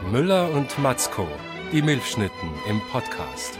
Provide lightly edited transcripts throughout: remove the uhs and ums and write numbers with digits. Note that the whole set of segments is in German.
Müller und Matzko, die Milchschnitten im Podcast.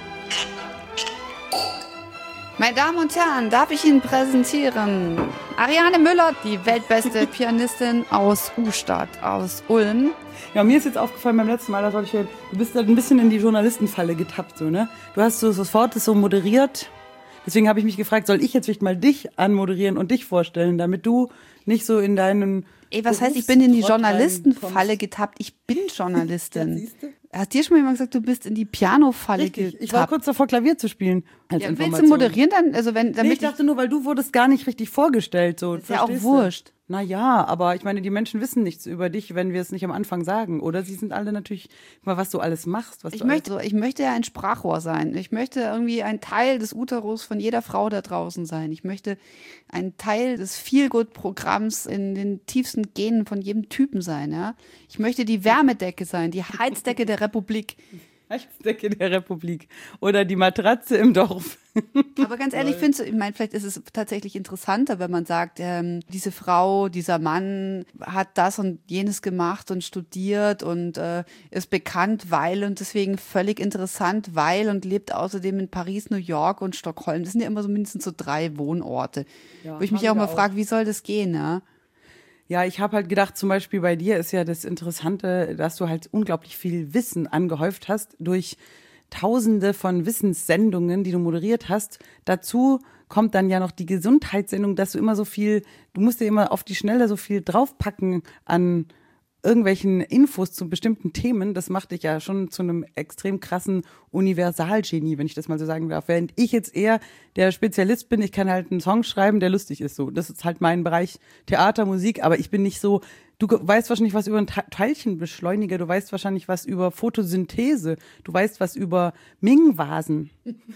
Meine Damen und Herren, darf ich Ihnen präsentieren Ariane Müller, die weltbeste Pianistin aus Ustad, aus Ulm. Ja, mir ist jetzt aufgefallen beim letzten Mal, du bist halt ein bisschen in die Journalistenfalle getappt, so, ne? Du hast so sofort das so moderiert. Deswegen habe ich mich gefragt, soll ich jetzt vielleicht mal dich anmoderieren und dich vorstellen, damit du nicht so in deinen... Was heißt, ich bin in die Journalistenfalle getappt? Ich bin Journalistin. Ja, siehst du? Hat dir schon mal jemand gesagt, du bist in die Pianofalle getappt? Ich war kurz davor, Klavier zu spielen. Ja, willst du moderieren dann? Also ich dachte nur, weil du wurdest gar nicht richtig vorgestellt. So, ist ja auch wurscht. Naja, aber ich meine, die Menschen wissen nichts über dich, wenn wir es nicht am Anfang sagen. Oder sie sind alle natürlich, mal was du alles machst. Ich möchte ja ein Sprachrohr sein. Ich möchte irgendwie ein Teil des Uterus von jeder Frau da draußen sein. Ich möchte ein Teil des Feelgood-Programms in den tiefsten Genen von jedem Typen sein. Ja? Ich möchte die Wärmedecke sein, die Heizdecke der Republik. Heizdecke der Republik. Oder die Matratze im Dorf. Aber ganz ehrlich, vielleicht ist es tatsächlich interessanter, wenn man sagt, diese Frau, dieser Mann hat das und jenes gemacht und studiert und ist bekannt, weil und deswegen völlig interessant, weil und lebt außerdem in Paris, New York und Stockholm. Das sind ja immer so mindestens so 3 Wohnorte. Ja, wo ich mich auch mal frage, wie soll das gehen, ja? Ja, ich habe halt gedacht, zum Beispiel bei dir ist ja das Interessante, dass du halt unglaublich viel Wissen angehäuft hast durch Tausende von Wissenssendungen, die du moderiert hast. Dazu kommt dann ja noch die Gesundheitssendung, dass du musst dir immer auf die Schnelle so viel draufpacken an irgendwelchen Infos zu bestimmten Themen. Das macht dich ja schon zu einem extrem krassen Universalgenie, wenn ich das mal so sagen darf. Während ich jetzt eher der Spezialist bin, ich kann halt einen Song schreiben, der lustig ist. So, das ist halt mein Bereich Theater, Musik, aber ich bin nicht so. Du weißt wahrscheinlich was über einen Teilchenbeschleuniger, du weißt wahrscheinlich was über Photosynthese, du weißt was über Ming-Vasen.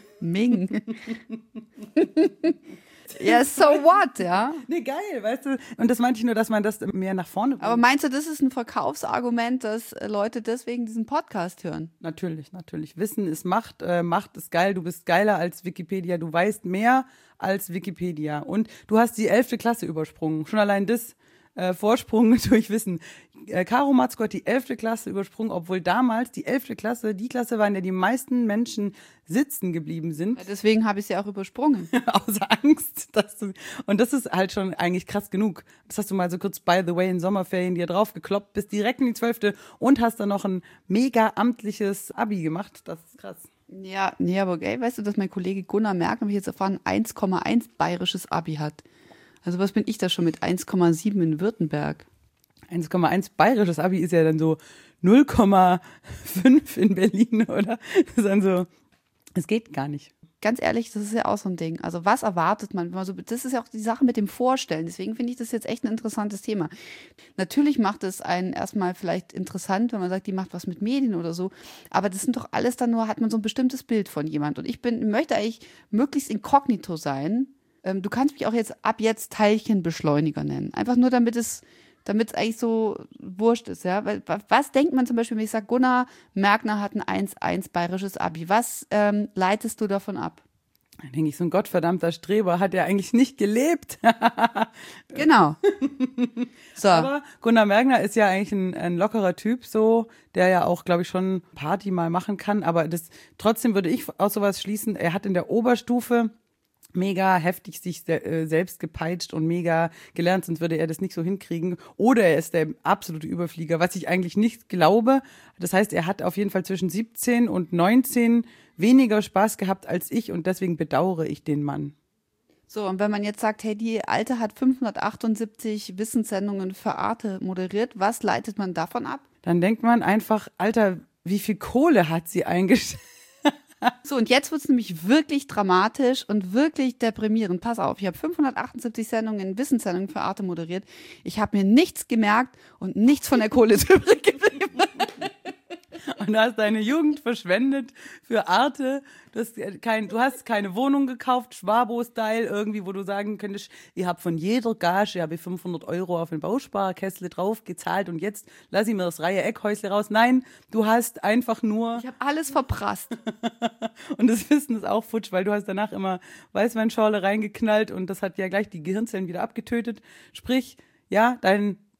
Ming. Ja, so what, ja? Nee, geil, weißt du. Und das meinte ich nur, dass man das mehr nach vorne bringt. Aber meinst du, das ist ein Verkaufsargument, dass Leute deswegen diesen Podcast hören? Natürlich. Wissen ist Macht. Macht ist geil. Du bist geiler als Wikipedia. Du weißt mehr als Wikipedia. Und du hast die 11. Klasse übersprungen. Schon allein das Vorsprung durch Wissen. Caro Matzko hat die 11. Klasse übersprungen, obwohl damals die 11. Klasse die Klasse war, in der die meisten Menschen sitzen geblieben sind. Ja, deswegen habe ich sie auch übersprungen. Aus Angst. Und das ist halt schon eigentlich krass genug. Das hast du mal so kurz, by the way, in Sommerferien dir draufgekloppt, bist direkt in die 12. und hast dann noch ein mega amtliches Abi gemacht. Das ist krass. Ja, nee, aber okay, weißt du, dass mein Kollege Gunnar Merck, habe ich jetzt erfahren, 1,1 bayerisches Abi hat. Also was bin ich da schon mit 1,7 in Württemberg? 1,1 bayerisches Abi ist ja dann so 0,5 in Berlin, oder? Das ist dann so, es geht gar nicht. Ganz ehrlich, das ist ja auch so ein Ding. Also was erwartet man? Also das ist ja auch die Sache mit dem Vorstellen. Deswegen finde ich das jetzt echt ein interessantes Thema. Natürlich macht es einen erstmal vielleicht interessant, wenn man sagt, die macht was mit Medien oder so. Aber das sind doch alles dann nur, hat man so ein bestimmtes Bild von jemand. Und ich möchte eigentlich möglichst inkognito sein. Du kannst mich auch ab jetzt Teilchenbeschleuniger nennen. Einfach nur, damit es eigentlich so wurscht ist, ja. Weil, was denkt man zum Beispiel, wenn ich sage, Gunnar Merkner hat ein 1,1 bayerisches Abi? Was leitest du davon ab? Dann denke ich, so ein gottverdammter Streber hat ja eigentlich nicht gelebt. Genau. So. Aber Gunnar Merkner ist ja eigentlich ein lockerer Typ, so, der ja auch, glaube ich, schon Party mal machen kann. Aber trotzdem würde ich aus sowas schließen, er hat in der Oberstufe mega heftig sich selbst gepeitscht und mega gelernt, sonst würde er das nicht so hinkriegen. Oder er ist der absolute Überflieger, was ich eigentlich nicht glaube. Das heißt, er hat auf jeden Fall zwischen 17 und 19 weniger Spaß gehabt als ich und deswegen bedauere ich den Mann. So, und wenn man jetzt sagt, hey, die Alte hat 578 Wissenssendungen für Arte moderiert, was leitet man davon ab? Dann denkt man einfach, Alter, wie viel Kohle hat sie eingestellt? So, und jetzt wird es nämlich wirklich dramatisch und wirklich deprimierend. Pass auf, ich habe 578 Wissenssendungen für Arte moderiert. Ich habe mir nichts gemerkt und nichts von der Kohle übrig geblieben. Und du hast deine Jugend verschwendet für Arte. Du hast keine Wohnung gekauft, Schwabo-Style irgendwie, wo du sagen könntest, ich habe von jeder Gage 500 € auf den Bausparkessel drauf gezahlt und jetzt lass ich mir das Reihe-Eckhäusle raus. Nein, du hast einfach nur... Ich habe alles verprasst. Und das Wissen ist auch futsch, weil du hast danach immer Weißweinschorle reingeknallt und das hat ja gleich die Gehirnzellen wieder abgetötet. Sprich, ja, dein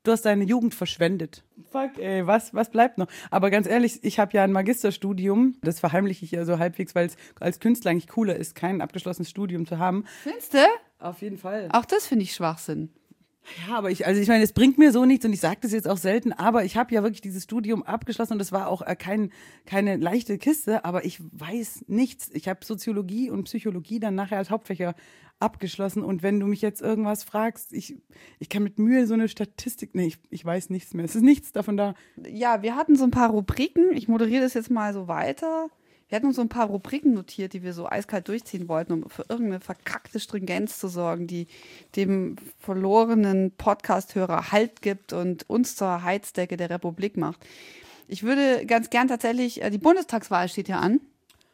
Du hast deine Jugend verschwendet. Fuck, ey, was bleibt noch? Aber ganz ehrlich, ich habe ja ein Magisterstudium. Das verheimliche ich ja so halbwegs, weil es als Künstler eigentlich cooler ist, kein abgeschlossenes Studium zu haben. Findest du? Auf jeden Fall. Auch das finde ich Schwachsinn. Ja, aber ich meine, es bringt mir so nichts und ich sage das jetzt auch selten, aber ich habe ja wirklich dieses Studium abgeschlossen und das war auch keine leichte Kiste, aber ich weiß nichts. Ich habe Soziologie und Psychologie dann nachher als Hauptfächer abgeschlossen und wenn du mich jetzt irgendwas fragst, ich kann mit Mühe so eine Statistik, nee, ich weiß nichts mehr. Es ist nichts davon da. Ja, wir hatten so ein paar Rubriken. Ich moderiere das jetzt mal so weiter. Wir hatten uns so ein paar Rubriken notiert, die wir so eiskalt durchziehen wollten, um für irgendeine verkackte Stringenz zu sorgen, die dem verlorenen Podcast-Hörer Halt gibt und uns zur Heizdecke der Republik macht. Ich würde ganz gern tatsächlich, die Bundestagswahl steht ja an,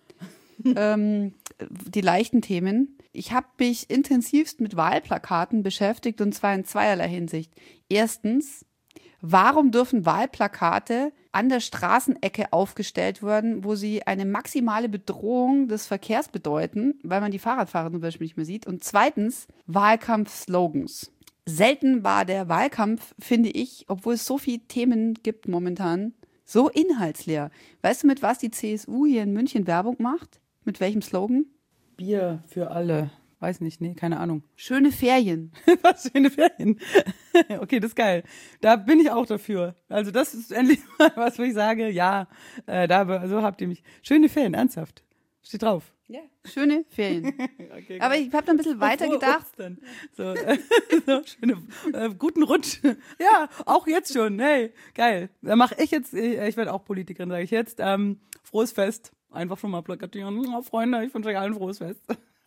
die leichten Themen. Ich habe mich intensivst mit Wahlplakaten beschäftigt und zwar in zweierlei Hinsicht. Erstens, warum dürfen Wahlplakate an der Straßenecke aufgestellt werden, wo sie eine maximale Bedrohung des Verkehrs bedeuten, weil man die Fahrradfahrer zum Beispiel nicht mehr sieht? Und zweitens, Wahlkampfslogans. Selten war der Wahlkampf, finde ich, obwohl es so viele Themen gibt momentan, so inhaltsleer. Weißt du, mit was die CSU hier in München Werbung macht? Mit welchem Slogan? Bier für alle. Weiß nicht, nee, keine Ahnung. Schöne Ferien. Was, schöne Ferien? Okay, das ist geil. Da bin ich auch dafür. Also das ist endlich mal was, wo ich sage, ja, so habt ihr mich. Schöne Ferien, ernsthaft. Steht drauf. Ja, schöne Ferien. Okay, Aber ich habe da ein bisschen weiter gedacht. So, schöne, guten Rutsch. Ja, auch jetzt schon. Hey, geil. Da mache ich jetzt, ich werde auch Politikerin, sage ich jetzt. Frohes Fest. Einfach schon mal plakatieren. Oh, Freunde, ich wünsche euch allen frohes Fest.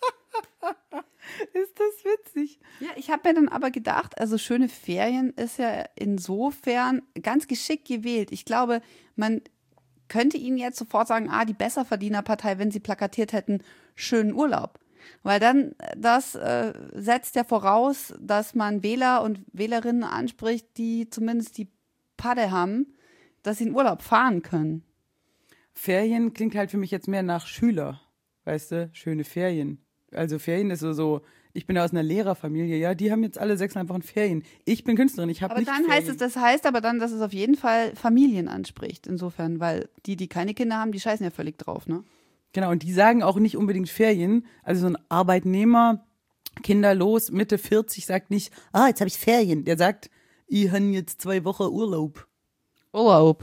Ist das witzig? Ja, ich habe mir dann aber gedacht, also schöne Ferien ist ja insofern ganz geschickt gewählt. Ich glaube, man könnte Ihnen jetzt sofort sagen, die Besserverdienerpartei, wenn sie plakatiert hätten, schönen Urlaub. Weil dann, das setzt ja voraus, dass man Wähler und Wählerinnen anspricht, die zumindest die Padde haben, dass sie in Urlaub fahren können. Ferien klingt halt für mich jetzt mehr nach Schüler, weißt du, schöne Ferien. Also Ferien ist so, ich bin aus einer Lehrerfamilie, ja, die haben jetzt alle 6,5 Wochen Ferien. Ich bin Künstlerin, ich habe nicht Ferien. Aber dann das heißt aber dann, dass es auf jeden Fall Familien anspricht, insofern, weil die keine Kinder haben, die scheißen ja völlig drauf, ne? Genau, und die sagen auch nicht unbedingt Ferien. Also so ein Arbeitnehmer, kinderlos, Mitte 40, sagt nicht, jetzt habe ich Ferien. Der sagt, ich habe jetzt 2 Wochen Urlaub. Urlaub.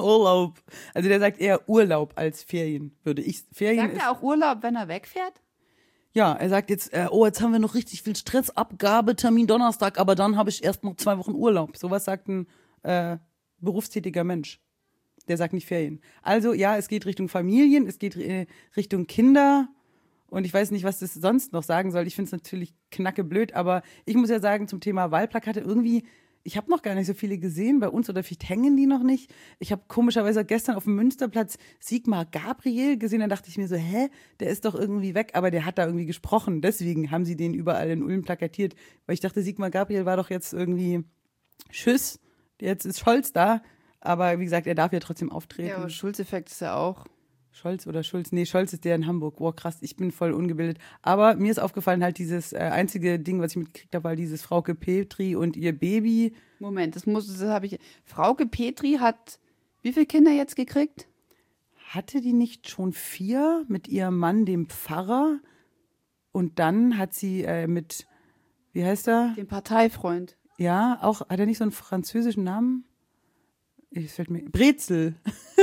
Also der sagt eher Urlaub als Ferien, würde ich. Ferien sagt er auch Urlaub, wenn er wegfährt? Ja, er sagt jetzt, jetzt haben wir noch richtig viel Stress, Abgabetermin Donnerstag, aber dann habe ich erst noch 2 Wochen Urlaub. Sowas sagt ein berufstätiger Mensch. Der sagt nicht Ferien. Also ja, es geht Richtung Familien, es geht Richtung Kinder und ich weiß nicht, was das sonst noch sagen soll. Ich finde es natürlich knackeblöd, aber ich muss ja sagen, zum Thema Wahlplakate irgendwie, ich habe noch gar nicht so viele gesehen bei uns oder vielleicht hängen die noch nicht. Ich habe komischerweise gestern auf dem Münsterplatz Sigmar Gabriel gesehen, dann dachte ich mir so, der ist doch irgendwie weg, aber der hat da irgendwie gesprochen. Deswegen haben sie den überall in Ulm plakatiert, weil ich dachte, Sigmar Gabriel war doch jetzt irgendwie Tschüss, jetzt ist Scholz da, aber wie gesagt, er darf ja trotzdem auftreten. Ja, aber Schulz-Effekt ist ja auch. Scholz oder Schulz? Nee, Scholz ist der in Hamburg. Wow, krass, ich bin voll ungebildet. Aber mir ist aufgefallen, halt dieses einzige Ding, was ich mitgekriegt habe, war dieses Frauke Petri und ihr Baby. Moment, das habe ich. Frauke Petri hat wie viele Kinder jetzt gekriegt? Hatte die nicht schon 4 mit ihrem Mann, dem Pfarrer? Und dann hat sie mit, wie heißt er? Dem Parteifreund. Ja, auch, hat er nicht so einen französischen Namen? Fällt mir, Brezel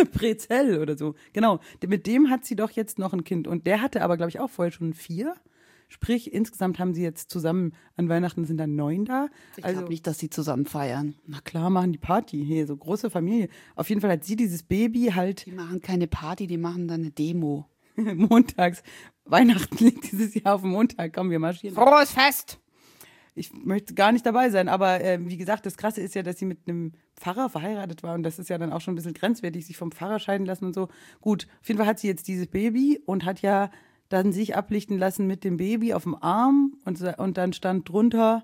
oder so. Genau, mit dem hat sie doch jetzt noch ein Kind. Und der hatte aber, glaube ich, auch vorher schon 4. Sprich, insgesamt haben sie jetzt zusammen, an Weihnachten sind dann 9 da. Ich glaube nicht, dass sie zusammen feiern. Na klar, machen die Party. Hier, so große Familie. Auf jeden Fall hat sie dieses Baby halt. Die machen keine Party, die machen dann eine Demo. Montags. Weihnachten liegt dieses Jahr auf dem Montag. Komm, wir marschieren. Frohes Fest! Ich möchte gar nicht dabei sein, aber wie gesagt, das Krasse ist ja, dass sie mit einem Pfarrer verheiratet war und das ist ja dann auch schon ein bisschen grenzwertig, sich vom Pfarrer scheiden lassen und so. Gut, auf jeden Fall hat sie jetzt dieses Baby und hat ja dann sich ablichten lassen mit dem Baby auf dem Arm und dann stand drunter,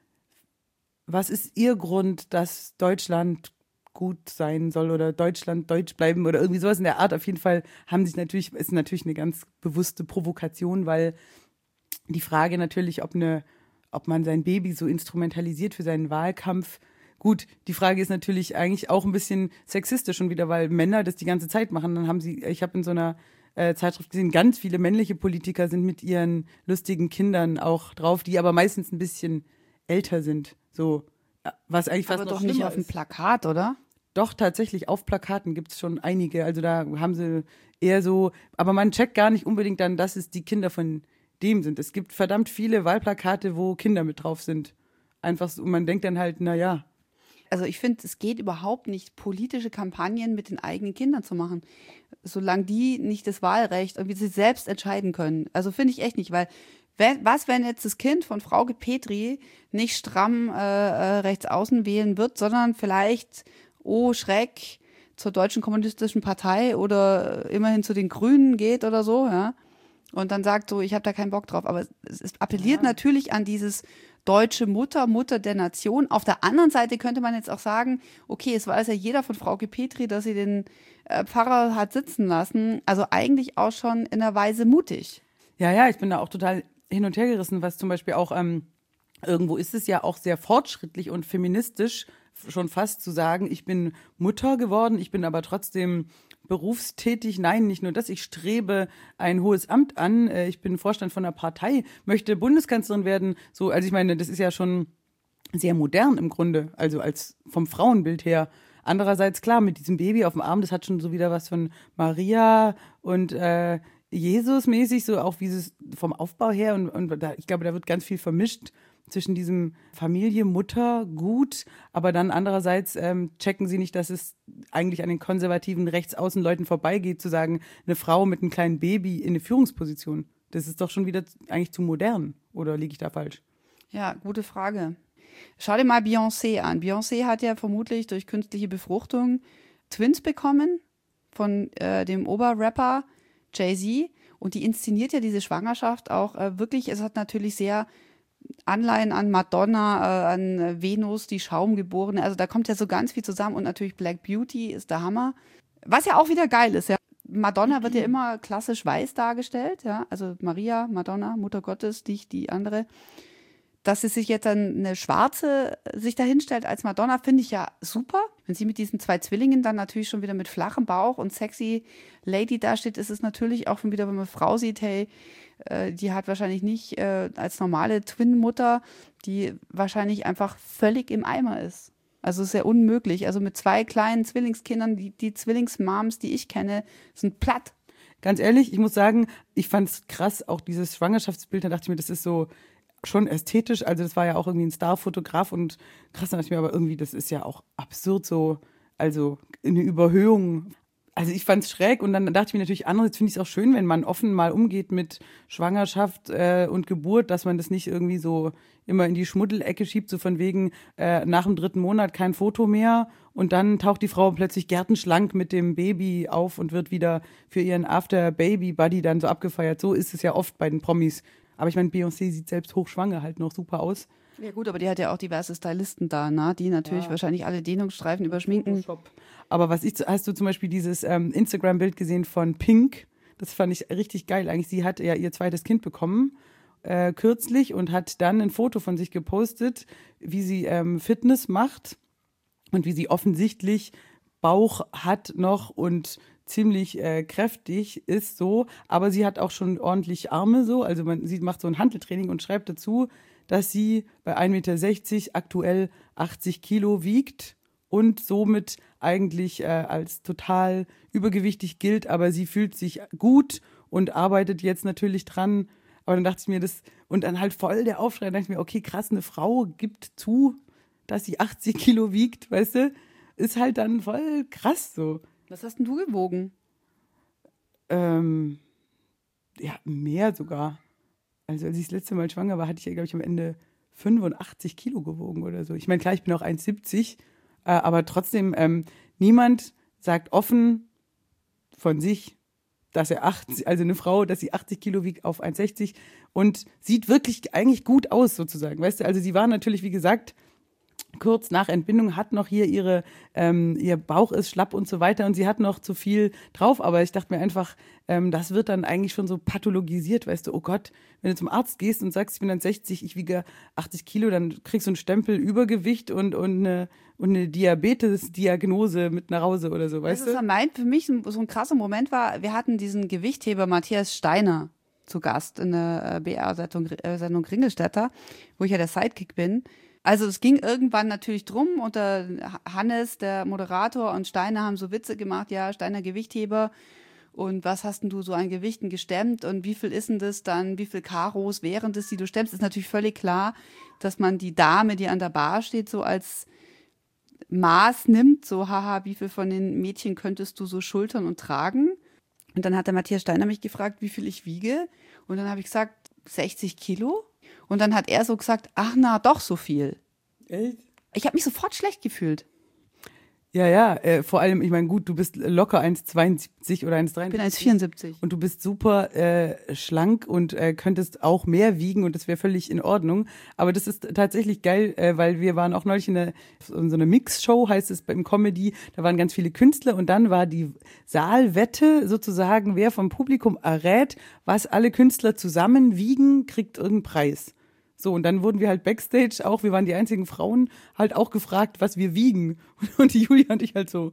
was ist ihr Grund, dass Deutschland gut sein soll oder Deutschland deutsch bleiben oder irgendwie sowas in der Art. Auf jeden Fall ist natürlich eine ganz bewusste Provokation, weil die Frage natürlich, ob man sein Baby so instrumentalisiert für seinen Wahlkampf, Gut, die Frage ist natürlich eigentlich auch ein bisschen sexistisch schon wieder, weil Männer das die ganze Zeit machen. Dann haben sie, ich habe in so einer Zeitschrift gesehen, ganz viele männliche Politiker sind mit ihren lustigen Kindern auch drauf, die aber meistens ein bisschen älter sind. So, was eigentlich fast Aber noch doch nicht schlimmer auf dem ist. Plakat, oder? Doch, tatsächlich, auf Plakaten gibt es schon einige. Also da haben sie eher so, aber man checkt gar nicht unbedingt dann, dass es die Kinder von dem sind. Es gibt verdammt viele Wahlplakate, wo Kinder mit drauf sind. Einfach so, und man denkt dann halt, naja. Also ich finde, es geht überhaupt nicht, politische Kampagnen mit den eigenen Kindern zu machen, solange die nicht das Wahlrecht irgendwie sich selbst entscheiden können. Also finde ich echt nicht, weil wenn jetzt das Kind von Frauke Petry nicht stramm rechts außen wählen wird, sondern vielleicht, oh Schreck, zur Deutschen Kommunistischen Partei oder immerhin zu den Grünen geht oder so, ja, und dann sagt so, ich habe da keinen Bock drauf. Aber es appelliert natürlich an dieses deutsche Mutter der Nation. Auf der anderen Seite könnte man jetzt auch sagen, okay, es weiß ja jeder von Frauke Petry, dass sie den Pfarrer hat sitzen lassen. Also eigentlich auch schon in einer Weise mutig. Ja, ich bin da auch total hin und her gerissen, was zum Beispiel auch, irgendwo ist es ja auch sehr fortschrittlich und feministisch, schon fast zu sagen, ich bin Mutter geworden, ich bin aber trotzdem berufstätig. Nein, nicht nur das, ich strebe ein hohes Amt an, ich bin Vorstand von einer Partei, möchte Bundeskanzlerin werden. So, also ich meine, das ist ja schon sehr modern im Grunde, also als vom Frauenbild her. Andererseits, klar, mit diesem Baby auf dem Arm, das hat schon so wieder was von Maria und Jesus-mäßig, so auch wie es vom Aufbau her und da, ich glaube, da wird ganz viel vermischt zwischen diesem Familie, Mutter, gut, aber dann andererseits checken sie nicht, dass es eigentlich an den konservativen Rechtsaußenleuten vorbeigeht, zu sagen, eine Frau mit einem kleinen Baby in eine Führungsposition. Das ist doch schon wieder eigentlich zu modern, oder liege ich da falsch? Ja, gute Frage. Schau dir mal Beyoncé an. Beyoncé hat ja vermutlich durch künstliche Befruchtung Twins bekommen von dem Oberrapper Jay-Z und die inszeniert ja diese Schwangerschaft auch wirklich, es hat natürlich sehr Anleihen an Madonna, an Venus, die Schaumgeborene, also da kommt ja so ganz viel zusammen und natürlich Black Beauty ist der Hammer. Was ja auch wieder geil ist, ja. Madonna wird ja immer klassisch weiß dargestellt, ja, also Maria, Madonna, Mutter Gottes, nicht die andere. Dass sie sich jetzt dann eine Schwarze sich da hinstellt als Madonna, finde ich ja super. Wenn sie mit diesen 2 Zwillingen dann natürlich schon wieder mit flachem Bauch und sexy Lady dasteht, ist es natürlich auch schon wieder, wenn man eine Frau sieht, hey, die hat wahrscheinlich nicht als normale Twin-Mutter, die wahrscheinlich einfach völlig im Eimer ist. Also ist ja unmöglich. Also mit 2 kleinen Zwillingskindern, die Zwillingsmoms, die ich kenne, sind platt. Ganz ehrlich, ich muss sagen, ich fand es krass, auch dieses Schwangerschaftsbild, da dachte ich mir, das ist so schon ästhetisch, also das war ja auch irgendwie ein Starfotograf und krass, da dachte ich mir aber irgendwie, das ist ja auch absurd so, also eine Überhöhung. Also ich fand es schräg und dann dachte ich mir natürlich, andererseits finde ich es auch schön, wenn man offen mal umgeht mit Schwangerschaft und Geburt, dass man das nicht irgendwie so immer in die Schmuddelecke schiebt, so von wegen nach dem 3. Monat kein Foto mehr und dann taucht die Frau plötzlich gärtenschlank mit dem Baby auf und wird wieder für ihren After-Baby-Buddy dann so abgefeiert. So ist es ja oft bei den Promis. Aber ich meine, Beyoncé sieht selbst hochschwanger halt noch super aus. Ja gut, aber die hat ja auch diverse Stylisten da, ne? Die natürlich wahrscheinlich alle Dehnungsstreifen überschminken. Photoshop. Aber hast du zum Beispiel dieses Instagram-Bild gesehen von Pink? Das fand ich richtig geil. Eigentlich, sie hat ja ihr 2. Kind bekommen, kürzlich, und hat dann ein Foto von sich gepostet, wie sie Fitness macht und wie sie offensichtlich Bauch hat noch und ziemlich kräftig ist so, aber sie hat auch schon ordentlich Arme so, also sie macht so ein Hanteltraining und schreibt dazu, dass sie bei 1,60 Meter aktuell 80 Kilo wiegt und somit eigentlich als total übergewichtig gilt, aber sie fühlt sich gut und arbeitet jetzt natürlich dran. Aber dann dachte ich mir, und dann halt voll der Aufschrei, dann dachte ich mir, okay, krass, eine Frau gibt zu, dass sie 80 Kilo wiegt, weißt du, ist halt dann voll krass so. Was hast denn du gewogen? Ja, mehr sogar. Also als ich das letzte Mal schwanger war, hatte ich ja, glaube ich, am Ende 85 Kilo gewogen oder so. Ich meine, klar, ich bin auch 1,70, aber trotzdem, niemand sagt offen von sich, dass also eine Frau, dass sie 80 Kilo wiegt auf 1,60 und sieht wirklich eigentlich gut aus sozusagen, weißt du? Also sie war natürlich, wie gesagt, kurz nach Entbindung, hat noch hier ihr Bauch ist schlapp und so weiter und sie hat noch zu viel drauf, aber ich dachte mir einfach, das wird dann eigentlich schon so pathologisiert, weißt du, oh Gott, wenn du zum Arzt gehst und sagst, ich bin dann 60, ich wiege 80 Kilo, dann kriegst du einen Stempel Übergewicht und eine Diabetes-Diagnose mit nach Hause oder so, weißt du? Für mich so ein krasser Moment war, wir hatten diesen Gewichtheber Matthias Steiner zu Gast in der BR-Sendung Ringelstädter, wo ich ja der Sidekick bin. Also es ging irgendwann natürlich drum und Hannes, der Moderator, und Steiner haben so Witze gemacht, ja, Steiner Gewichtheber und was hast denn du so an Gewichten gestemmt und wie viel ist denn das dann, wie viel Karos wären das, die du stemmst, ist natürlich völlig klar, dass man die Dame, die an der Bar steht, so als Maß nimmt, so haha, wie viel von den Mädchen könntest du so schultern und tragen? Und dann hat der Matthias Steiner mich gefragt, wie viel ich wiege und dann habe ich gesagt, 60 Kilo. Und dann hat er so gesagt, ach na, doch so viel. Echt? Ich habe mich sofort schlecht gefühlt. Ja, vor allem, ich meine, gut, du bist locker 1,72 oder 1,73. Ich bin 1,74. Und du bist super schlank und könntest auch mehr wiegen und das wäre völlig in Ordnung. Aber das ist tatsächlich geil, weil wir waren auch neulich in so eine Mix-Show, heißt es beim Comedy, da waren ganz viele Künstler und dann war die Saalwette sozusagen, wer vom Publikum errät, was alle Künstler zusammen wiegen, kriegt irgendeinen Preis. So, und dann wurden wir halt Backstage auch, wir waren die einzigen Frauen, halt auch gefragt, was wir wiegen. Und die Julia und ich halt so,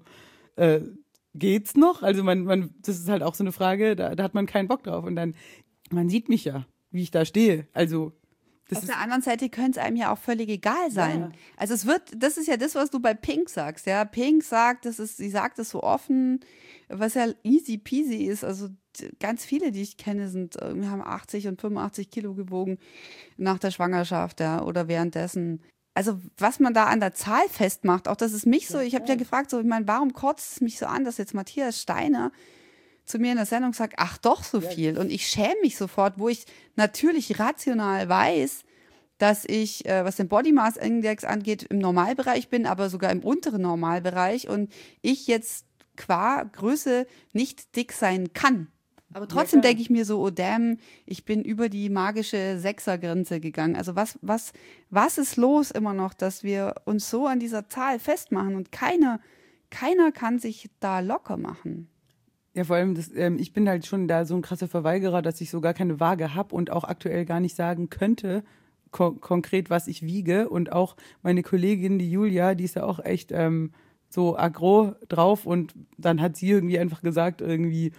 geht's noch? Also das ist halt auch so eine Frage, da hat man keinen Bock drauf. Und dann, man sieht mich ja, wie ich da stehe. Also, auf der anderen Seite könnte es einem ja auch völlig egal sein. Ja. Also das ist ja das, was du bei Pink sagst, ja. Pink sagt, sie sagt es so offen, was ja easy peasy ist. Also ganz viele, die ich kenne, wir haben 80 und 85 Kilo gewogen nach der Schwangerschaft, ja, oder währenddessen. Also was man da an der Zahl festmacht, auch das ist mich so, ich habe ja gefragt, so, ich meine, warum kotzt es mich so an, dass jetzt Matthias Steiner zu mir in der Sendung sagt, ach doch so viel. Und ich schäme mich sofort, wo ich natürlich rational weiß, dass ich, was den Body Mass Index angeht, im Normalbereich bin, aber sogar im unteren Normalbereich und ich jetzt qua Größe nicht dick sein kann. Aber trotzdem denke ich mir so, oh damn, ich bin über die magische Sechsergrenze gegangen. Also was ist los immer noch, dass wir uns so an dieser Zahl festmachen und keiner kann sich da locker machen. Ja, vor allem, ich bin halt schon da so ein krasser Verweigerer, dass ich so gar keine Waage habe und auch aktuell gar nicht sagen könnte, konkret, was ich wiege. Und auch meine Kollegin, die Julia, die ist ja auch echt so aggro drauf und dann hat sie irgendwie einfach gesagt, irgendwie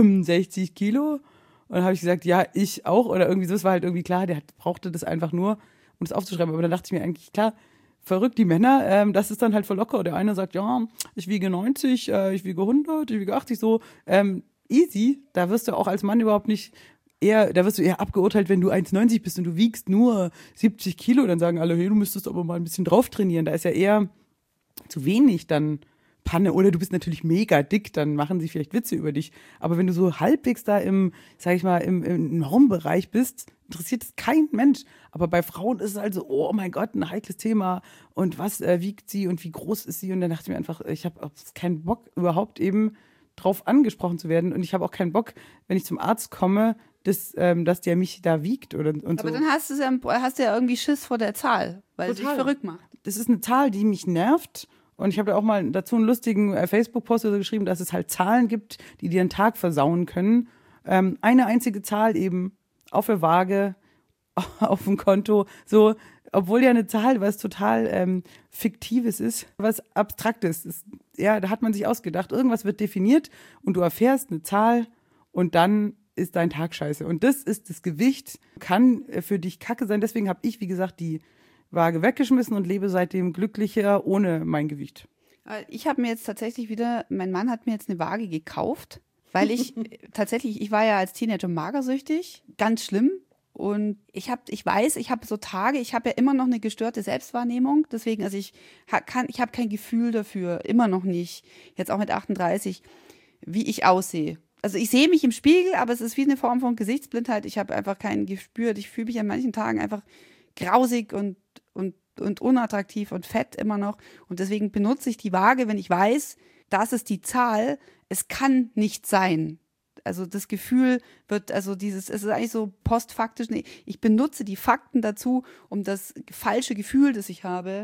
65 Kilo. Und dann habe ich gesagt, ja, ich auch oder irgendwie so. Es war halt irgendwie klar, brauchte das einfach nur, um das aufzuschreiben. Aber dann dachte ich mir eigentlich, klar, verrückt, die Männer, das ist dann halt voll locker. Der eine sagt, ja, ich wiege 90, ich wiege 100, ich wiege 80, so easy. Da wirst du auch als Mann überhaupt nicht da wirst du eher abgeurteilt, wenn du 1,90 bist und du wiegst nur 70 Kilo. Dann sagen alle, hey, du müsstest aber mal ein bisschen drauf trainieren. Da ist ja eher zu wenig dann Panne. Oder du bist natürlich mega dick, dann machen sie vielleicht Witze über dich. Aber wenn du so halbwegs da im Normbereich bist, interessiert es kein Mensch. Aber bei Frauen ist es halt so, oh mein Gott, ein heikles Thema. Und was wiegt sie und wie groß ist sie? Und dann dachte ich mir einfach, ich habe keinen Bock, überhaupt eben drauf angesprochen zu werden. Und ich habe auch keinen Bock, wenn ich zum Arzt komme, dass der mich da wiegt. Und aber so. Dann hast du ja irgendwie Schiss vor der Zahl, weil es dich verrückt macht. Das ist eine Zahl, die mich nervt. Und ich habe da auch mal dazu einen lustigen Facebook-Post geschrieben, dass es halt Zahlen gibt, die dir einen Tag versauen können. Eine einzige Zahl eben auf der Waage, auf dem Konto, so, obwohl ja eine Zahl was total Fiktives ist, was Abstraktes ist. Ja, da hat man sich ausgedacht, irgendwas wird definiert und du erfährst eine Zahl und dann ist dein Tag scheiße. Und das ist das Gewicht, kann für dich kacke sein. Deswegen habe ich, wie gesagt, die Waage weggeschmissen und lebe seitdem glücklicher ohne mein Gewicht. Ich habe mir jetzt tatsächlich mein Mann hat mir jetzt eine Waage gekauft, weil ich war ja als Teenager magersüchtig, ganz schlimm. Und ich habe so Tage, ich habe ja immer noch eine gestörte Selbstwahrnehmung. Deswegen, also ich habe kein Gefühl dafür, immer noch nicht, jetzt auch mit 38, wie ich aussehe. Also ich sehe mich im Spiegel, aber es ist wie eine Form von Gesichtsblindheit. Ich habe einfach kein Gespür. Ich fühle mich an manchen Tagen einfach grausig und unattraktiv und fett immer noch. Und deswegen benutze ich die Waage, wenn ich weiß, das ist die Zahl. Es kann nicht sein. Also das Gefühl es ist eigentlich so postfaktisch. Nee, ich benutze die Fakten dazu, um das falsche Gefühl, das ich habe,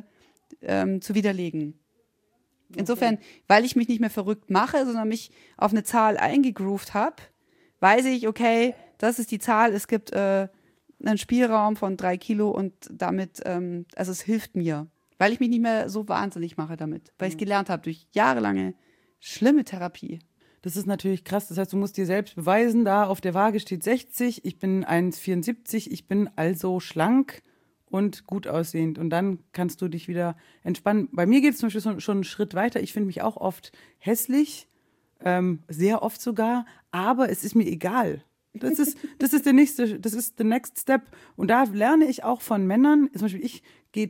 zu widerlegen. Insofern, weil ich mich nicht mehr verrückt mache, sondern mich auf eine Zahl eingegroovt habe, weiß ich, okay, das ist die Zahl, es gibt einen Spielraum von 3 Kilo und damit, also es hilft mir, weil ich mich nicht mehr so wahnsinnig mache damit, weil ich es gelernt habe durch jahrelange schlimme Therapie. Das ist natürlich krass. Das heißt, du musst dir selbst beweisen, da auf der Waage steht 60, ich bin 1,74, ich bin also schlank und gut aussehend. Und dann kannst du dich wieder entspannen. Bei mir geht es zum Beispiel schon einen Schritt weiter. Ich finde mich auch oft hässlich, sehr oft sogar, aber es ist mir egal. Das ist der nächste, das ist the next step. Und da lerne ich auch von Männern. Zum Beispiel ich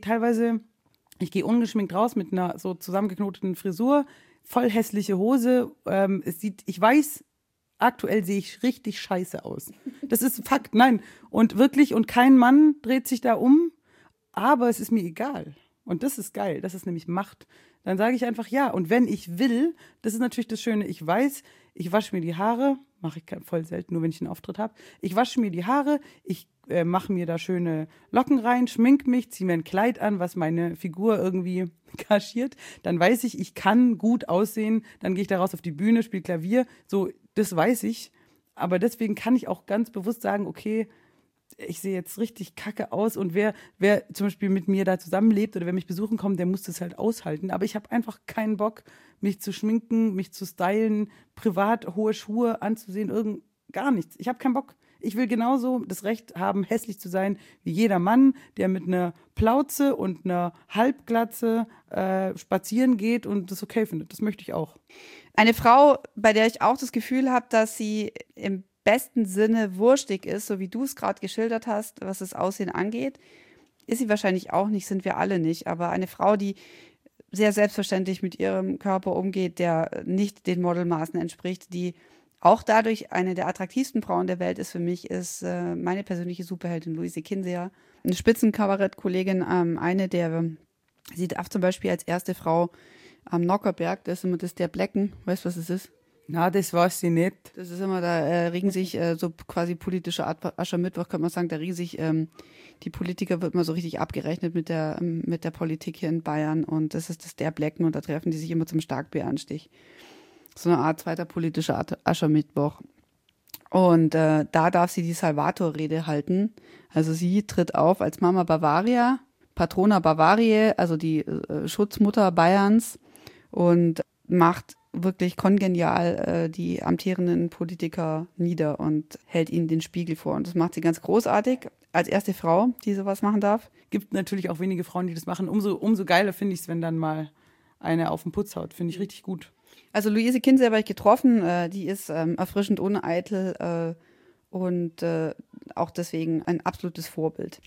gehe ungeschminkt raus mit einer so zusammengeknoteten Frisur, voll hässliche Hose. Ich weiß, aktuell sehe ich richtig scheiße aus. Das ist Fakt, nein. Und wirklich, und kein Mann dreht sich da um, aber es ist mir egal. Und das ist geil, das ist nämlich Macht. Dann sage ich einfach ja. Und wenn ich will, das ist natürlich das Schöne, ich weiß, ich wasche mir die Haare, mache ich voll selten, nur wenn ich einen Auftritt habe. Ich wasche mir die Haare, ich mache mir da schöne Locken rein, schmink mich, ziehe mir ein Kleid an, was meine Figur irgendwie kaschiert. Dann weiß ich, ich kann gut aussehen. Dann gehe ich da raus auf die Bühne, spiele Klavier. So, das weiß ich. Aber deswegen kann ich auch ganz bewusst sagen, okay, ich sehe jetzt richtig kacke aus und wer zum Beispiel mit mir da zusammenlebt oder wer mich besuchen kommt, der muss das halt aushalten. Aber ich habe einfach keinen Bock, mich zu schminken, mich zu stylen, privat hohe Schuhe anzusehen, gar nichts. Ich habe keinen Bock. Ich will genauso das Recht haben, hässlich zu sein wie jeder Mann, der mit einer Plauze und einer Halbglatze spazieren geht und das okay findet. Das möchte ich auch. Eine Frau, bei der ich auch das Gefühl habe, dass sie im besten Sinne wurstig ist, so wie du es gerade geschildert hast, was das Aussehen angeht, ist sie wahrscheinlich auch nicht, sind wir alle nicht. Aber eine Frau, die sehr selbstverständlich mit ihrem Körper umgeht, der nicht den Modelmaßen entspricht, die auch dadurch eine der attraktivsten Frauen der Welt ist für mich, ist meine persönliche Superheldin Luise Kinseher. Eine Spitzenkabarettkollegin, sie darf zum Beispiel als erste Frau am Nockerberg, das ist immer das der Blecken, weißt du, was es ist? Na, das weiß ich nicht. Das ist immer, da regen sich so quasi politischer Aschermittwoch, kann man sagen, da regen sich die Politiker, wird mal so richtig abgerechnet mit der Politik hier in Bayern und das ist das der Blecken und da treffen die sich immer zum Starkbieranstich. So eine Art zweiter politischer Aschermittwoch. Und da darf sie die Salvator-Rede halten. Also sie tritt auf als Mama Bavaria, Patrona Bavariae, also die Schutzmutter Bayerns und macht wirklich kongenial die amtierenden Politiker nieder und hält ihnen den Spiegel vor. Und das macht sie ganz großartig als erste Frau, die sowas machen darf. Gibt natürlich auch wenige Frauen, die das machen. Umso geiler finde ich es, wenn dann mal eine auf den Putz haut. Finde ich richtig gut. Also Luise Kinseher habe ich getroffen, die ist erfrischend uneitel und auch deswegen ein absolutes Vorbild.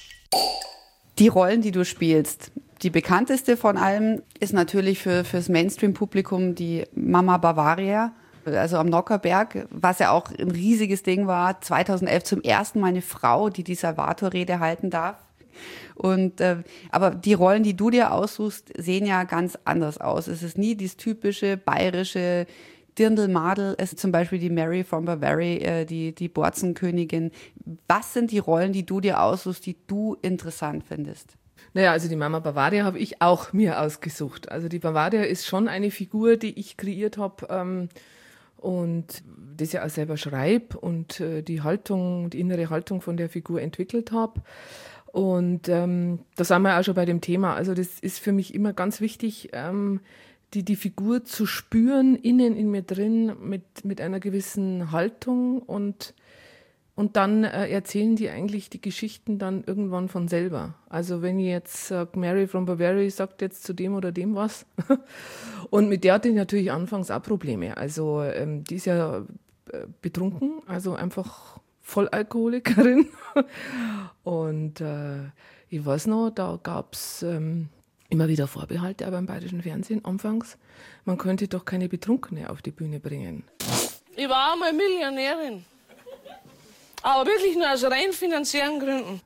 Die Rollen, die du spielst, die bekannteste von allem ist natürlich fürs Mainstream-Publikum die Mama Bavaria, also am Nockerberg, was ja auch ein riesiges Ding war. 2011 zum ersten Mal eine Frau, die Salvator-Rede halten darf. Und aber die Rollen, die du dir aussuchst, sehen ja ganz anders aus. Es ist nie dieses typische bayerische Dirndl-Madel. Es ist zum Beispiel die Mary from Bavaria, die Borzenkönigin. Was sind die Rollen, die du dir aussuchst, die du interessant findest? Naja, also die Mama Bavaria habe ich auch mir ausgesucht. Also die Bavaria ist schon eine Figur, die ich kreiert habe und das ja auch selber schreibe und die innere Haltung von der Figur entwickelt habe. Und da sind wir auch schon bei dem Thema. Also das ist für mich immer ganz wichtig, die Figur zu spüren, innen in mir drin, mit einer gewissen Haltung und dann erzählen die eigentlich die Geschichten dann irgendwann von selber. Also wenn ich jetzt sage, Mary from Bavaria sagt jetzt zu dem oder dem was und mit der hatte ich natürlich anfangs auch Probleme. Also die ist ja betrunken, also einfach Vollalkoholikerin. Und ich weiß noch, da gab es immer wieder Vorbehalte, aber im bayerischen Fernsehen anfangs, man könnte doch keine Betrunkene auf die Bühne bringen. Ich war einmal Millionärin, aber wirklich nur aus rein finanziellen Gründen.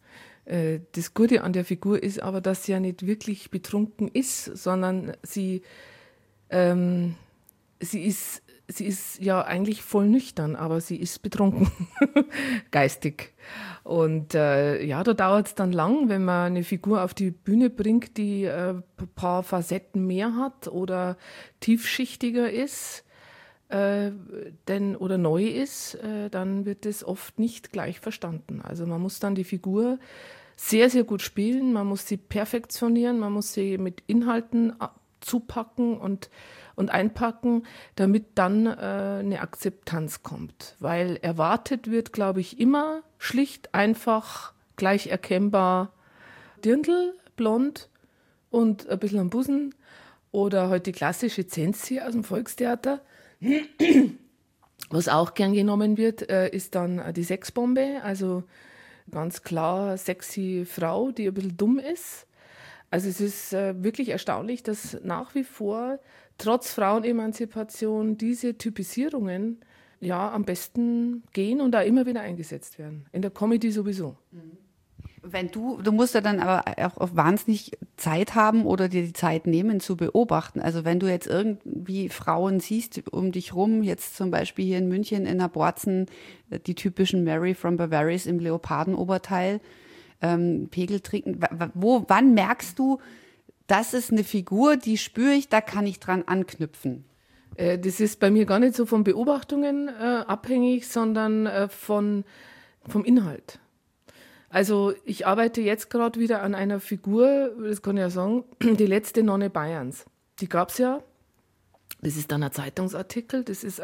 Das Gute an der Figur ist aber, dass sie ja nicht wirklich betrunken ist, sondern sie ist sie ist ja eigentlich voll nüchtern, aber sie ist betrunken, geistig. Und da dauert es dann lang, wenn man eine Figur auf die Bühne bringt, die ein paar Facetten mehr hat oder tiefschichtiger ist oder neu ist, dann wird es oft nicht gleich verstanden. Also man muss dann die Figur sehr, sehr gut spielen, man muss sie perfektionieren, man muss sie mit Inhalten zupacken und einpacken, damit dann eine Akzeptanz kommt. Weil erwartet wird, glaube ich, immer schlicht, einfach, gleich erkennbar Dirndl, blond und ein bisschen am Busen oder halt die klassische Zenzi aus dem Volkstheater. Was auch gern genommen wird, ist dann die Sexbombe, also ganz klar sexy Frau, die ein bisschen dumm ist. Also es ist wirklich erstaunlich, dass nach wie vor trotz Frauenemanzipation diese Typisierungen ja am besten gehen und da immer wieder eingesetzt werden. In der Comedy sowieso. Wenn du musst ja dann aber auch wahnsinnig Zeit haben oder dir die Zeit nehmen zu beobachten. Also wenn du jetzt irgendwie Frauen siehst um dich rum, jetzt zum Beispiel hier in München in der Borzen, die typischen Mary from Bavaria im Leopardenoberteil, Pegel trinken. Wann merkst du, das ist eine Figur, die spüre ich, da kann ich dran anknüpfen? Das ist bei mir gar nicht so von Beobachtungen abhängig, sondern vom Inhalt. Also ich arbeite jetzt gerade wieder an einer Figur, das kann ich ja sagen, die letzte Nonne Bayerns. Die gab es ja. Das ist dann ein Zeitungsartikel,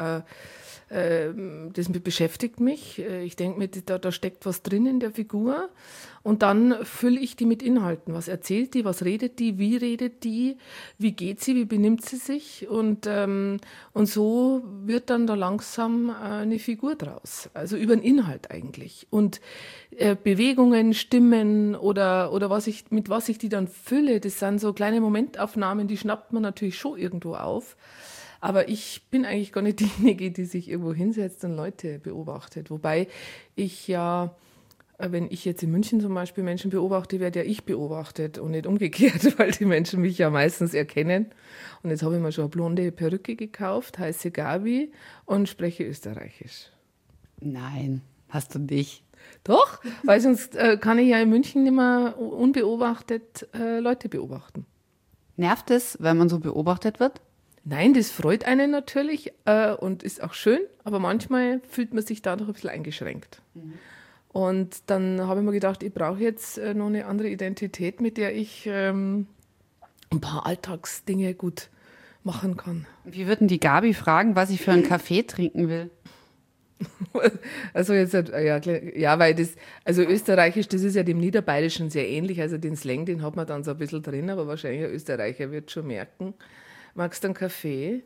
das beschäftigt mich. Ich denke mir, da steckt was drin in der Figur. Und dann fülle ich die mit Inhalten. Was erzählt die, was redet die, wie geht sie, wie benimmt sie sich? Und so wird dann da langsam eine Figur draus. Also über den Inhalt eigentlich. Und Bewegungen, Stimmen oder mit was ich die dann fülle, das sind so kleine Momentaufnahmen, die schnappt man natürlich schon irgendwo auf. Aber ich bin eigentlich gar nicht diejenige, die sich irgendwo hinsetzt und Leute beobachtet. Wobei ich ja, wenn ich jetzt in München zum Beispiel Menschen beobachte, werde ja ich beobachtet und nicht umgekehrt, weil die Menschen mich ja meistens erkennen. Und jetzt habe ich mir schon eine blonde Perücke gekauft, heiße Gabi und spreche Österreichisch. Nein, hast du nicht. Doch, weil sonst kann ich ja in München nicht mehr unbeobachtet Leute beobachten. Nervt es, wenn man so beobachtet wird? Nein, das freut einen natürlich und ist auch schön, aber manchmal fühlt man sich dadurch ein bisschen eingeschränkt. Mhm. Und dann habe ich mir gedacht, ich brauche jetzt noch eine andere Identität, mit der ich ein paar Alltagsdinge gut machen kann. Wie würden die Gabi fragen, was ich für einen Kaffee trinken will? Also jetzt, ja, weil also Österreichisch, das ist ja dem Niederbayerischen sehr ähnlich, also den Slang, den hat man dann so ein bisschen drin, aber wahrscheinlich ein Österreicher wird schon merken, magst du einen Kaffee?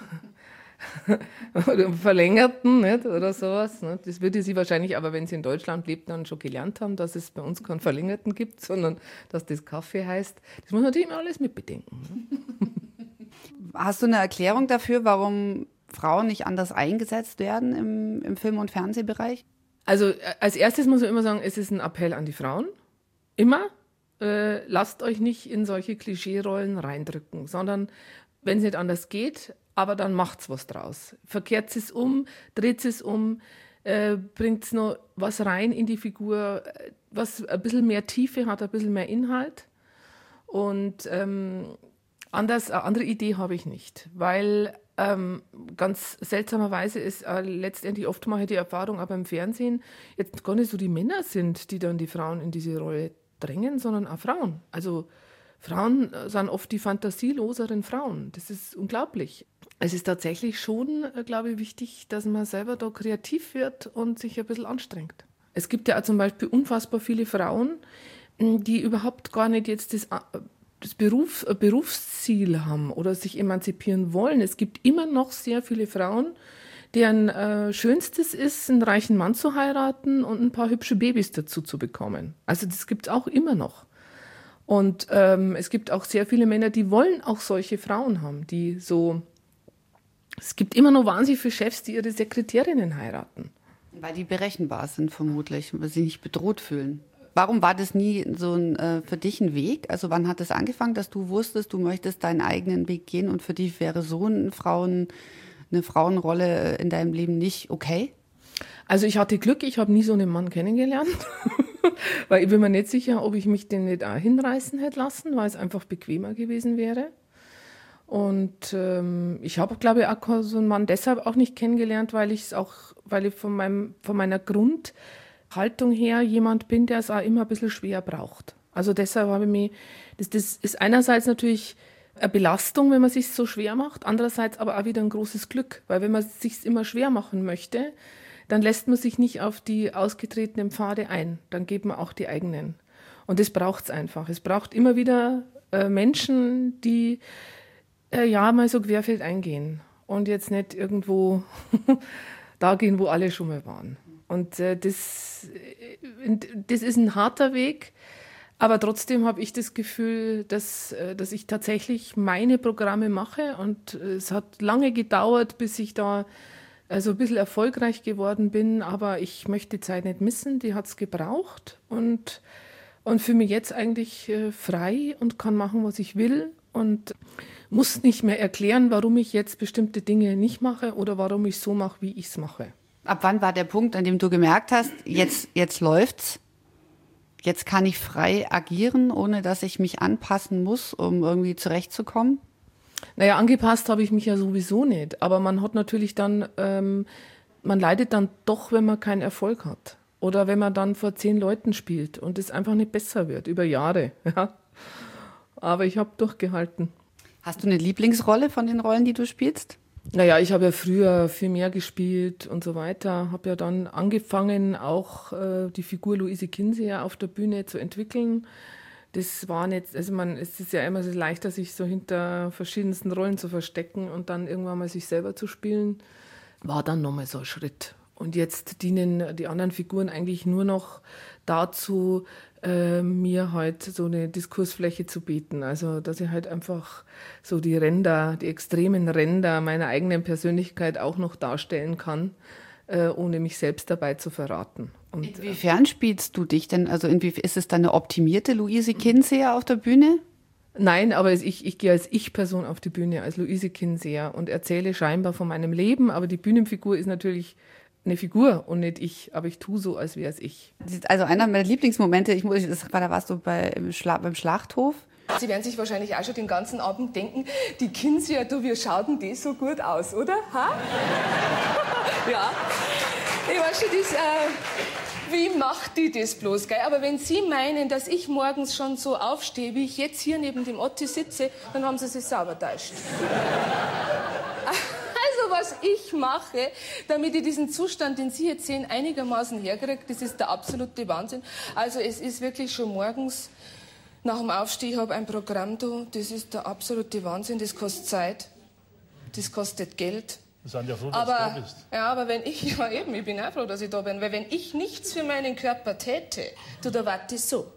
Oder einen verlängerten, nicht? Oder sowas. Nicht? Das würde sie wahrscheinlich, aber wenn sie in Deutschland lebt, dann schon gelernt haben, dass es bei uns keinen verlängerten gibt, sondern dass das Kaffee heißt. Das muss man natürlich immer alles mitbedenken. Ne? Hast du eine Erklärung dafür, warum Frauen nicht anders eingesetzt werden im Film- und Fernsehbereich? Also als erstes muss man immer sagen, es ist ein Appell an die Frauen. Immer. Lasst euch nicht in solche Klischee-Rollen reindrücken, sondern wenn es nicht anders geht, aber dann macht's was draus. Verkehrt es um, dreht es um, bringt noch was rein in die Figur, was ein bisschen mehr Tiefe hat, ein bisschen mehr Inhalt. Und eine andere Idee habe ich nicht, weil ganz seltsamerweise ist letztendlich oft mache ich die Erfahrung, aber im Fernsehen jetzt gar nicht so die Männer sind, die dann die Frauen in diese Rolle drängen, sondern auch Frauen. Also Frauen sind oft die fantasieloseren Frauen. Das ist unglaublich. Es ist tatsächlich schon, glaube ich, wichtig, dass man selber da kreativ wird und sich ein bisschen anstrengt. Es gibt ja auch zum Beispiel unfassbar viele Frauen, die überhaupt gar nicht jetzt das Berufsziel haben oder sich emanzipieren wollen. Es gibt immer noch sehr viele Frauen, deren Schönstes ist, einen reichen Mann zu heiraten und ein paar hübsche Babys dazu zu bekommen. Also das gibt es auch immer noch. Und es gibt auch sehr viele Männer, die wollen auch solche Frauen haben, die so... Es gibt immer noch wahnsinnig viele Chefs, die ihre Sekretärinnen heiraten. Weil die berechenbar sind vermutlich, weil sie sich bedroht fühlen. Warum war das nie so für dich ein Weg? Also wann hat es angefangen, dass du wusstest, du möchtest deinen eigenen Weg gehen und für dich wäre so ein eine Frauenrolle in deinem Leben nicht okay? Also ich hatte Glück, ich habe nie so einen Mann kennengelernt, weil ich bin mir nicht sicher, ob ich mich den nicht auch hinreißen hätte lassen, weil es einfach bequemer gewesen wäre. Und ich habe, glaube ich, auch so einen Mann deshalb auch nicht kennengelernt, weil ich von meiner Grundhaltung her jemand bin, der es auch immer ein bisschen schwer braucht. Also deshalb habe ich mich, das ist einerseits natürlich eine Belastung, wenn man es sich so schwer macht, andererseits aber auch wieder ein großes Glück, weil wenn man es sich immer schwer machen möchte, dann lässt man sich nicht auf die ausgetretenen Pfade ein, dann geht man auch die eigenen. Und das braucht es einfach. Es braucht immer wieder Menschen, die mal so querfeld eingehen und jetzt nicht irgendwo da gehen, wo alle schon mal waren. Und das ist ein harter Weg, aber trotzdem habe ich das Gefühl, dass ich tatsächlich meine Programme mache und es hat lange gedauert, bis ich da ein bisschen erfolgreich geworden bin, aber ich möchte die Zeit nicht missen, die hat es gebraucht und fühle mich jetzt eigentlich frei und kann machen, was ich will und muss nicht mehr erklären, warum ich jetzt bestimmte Dinge nicht mache oder warum ich so mache, wie ich es mache. Ab wann war der Punkt, an dem du gemerkt hast, jetzt läuft's, jetzt kann ich frei agieren, ohne dass ich mich anpassen muss, um irgendwie zurechtzukommen? Naja, angepasst habe ich mich ja sowieso nicht, aber man hat natürlich dann, man leidet dann doch, wenn man keinen Erfolg hat oder wenn man dann vor 10 Leuten spielt und es einfach nicht besser wird, über Jahre. Ja. Aber ich habe durchgehalten. Hast du eine Lieblingsrolle von den Rollen, die du spielst? Naja, ich habe ja früher viel mehr gespielt und so weiter. Habe ja dann angefangen, auch die Figur Luise Kinseher auf der Bühne zu entwickeln. Das war nicht, also es ist ja immer so leichter, sich so hinter verschiedensten Rollen zu verstecken und dann irgendwann mal sich selber zu spielen, war dann nochmal so ein Schritt. Und jetzt dienen die anderen Figuren eigentlich nur noch dazu, mir halt so eine Diskursfläche zu bieten. Also, dass ich halt einfach so die extremen Ränder meiner eigenen Persönlichkeit auch noch darstellen kann, ohne mich selbst dabei zu verraten. Und, inwiefern spielst du dich denn? Also, ist es dann eine optimierte Luise Kinseher auf der Bühne? Nein, aber ich gehe als Ich-Person auf die Bühne, als Luise Kinseher und erzähle scheinbar von meinem Leben, aber die Bühnenfigur ist natürlich eine Figur und nicht ich, aber ich tue so, als wäre es ich. Also einer meiner Lieblingsmomente, da warst du beim Schlachthof. Sie werden sich wahrscheinlich auch schon den ganzen Abend denken, die Kinseher, wie schaut denn die so gut aus, oder? Ha? Ja. Ich weiß schon, wie macht die das bloß, gell? Aber wenn Sie meinen, dass ich morgens schon so aufstehe, wie ich jetzt hier neben dem Otti sitze, dann haben Sie sich sauber täuscht. Was ich mache, damit ich diesen Zustand, den Sie jetzt sehen, einigermaßen herkriege, das ist der absolute Wahnsinn. Also es ist wirklich schon morgens nach dem Aufstehen, ich habe ein Programm da, das ist der absolute Wahnsinn, das kostet Zeit, das kostet Geld. Wir sind ja froh, dass du da bist. Ja, aber wenn ich bin auch froh, dass ich da bin, weil wenn ich nichts für meinen Körper täte, da warte ich so.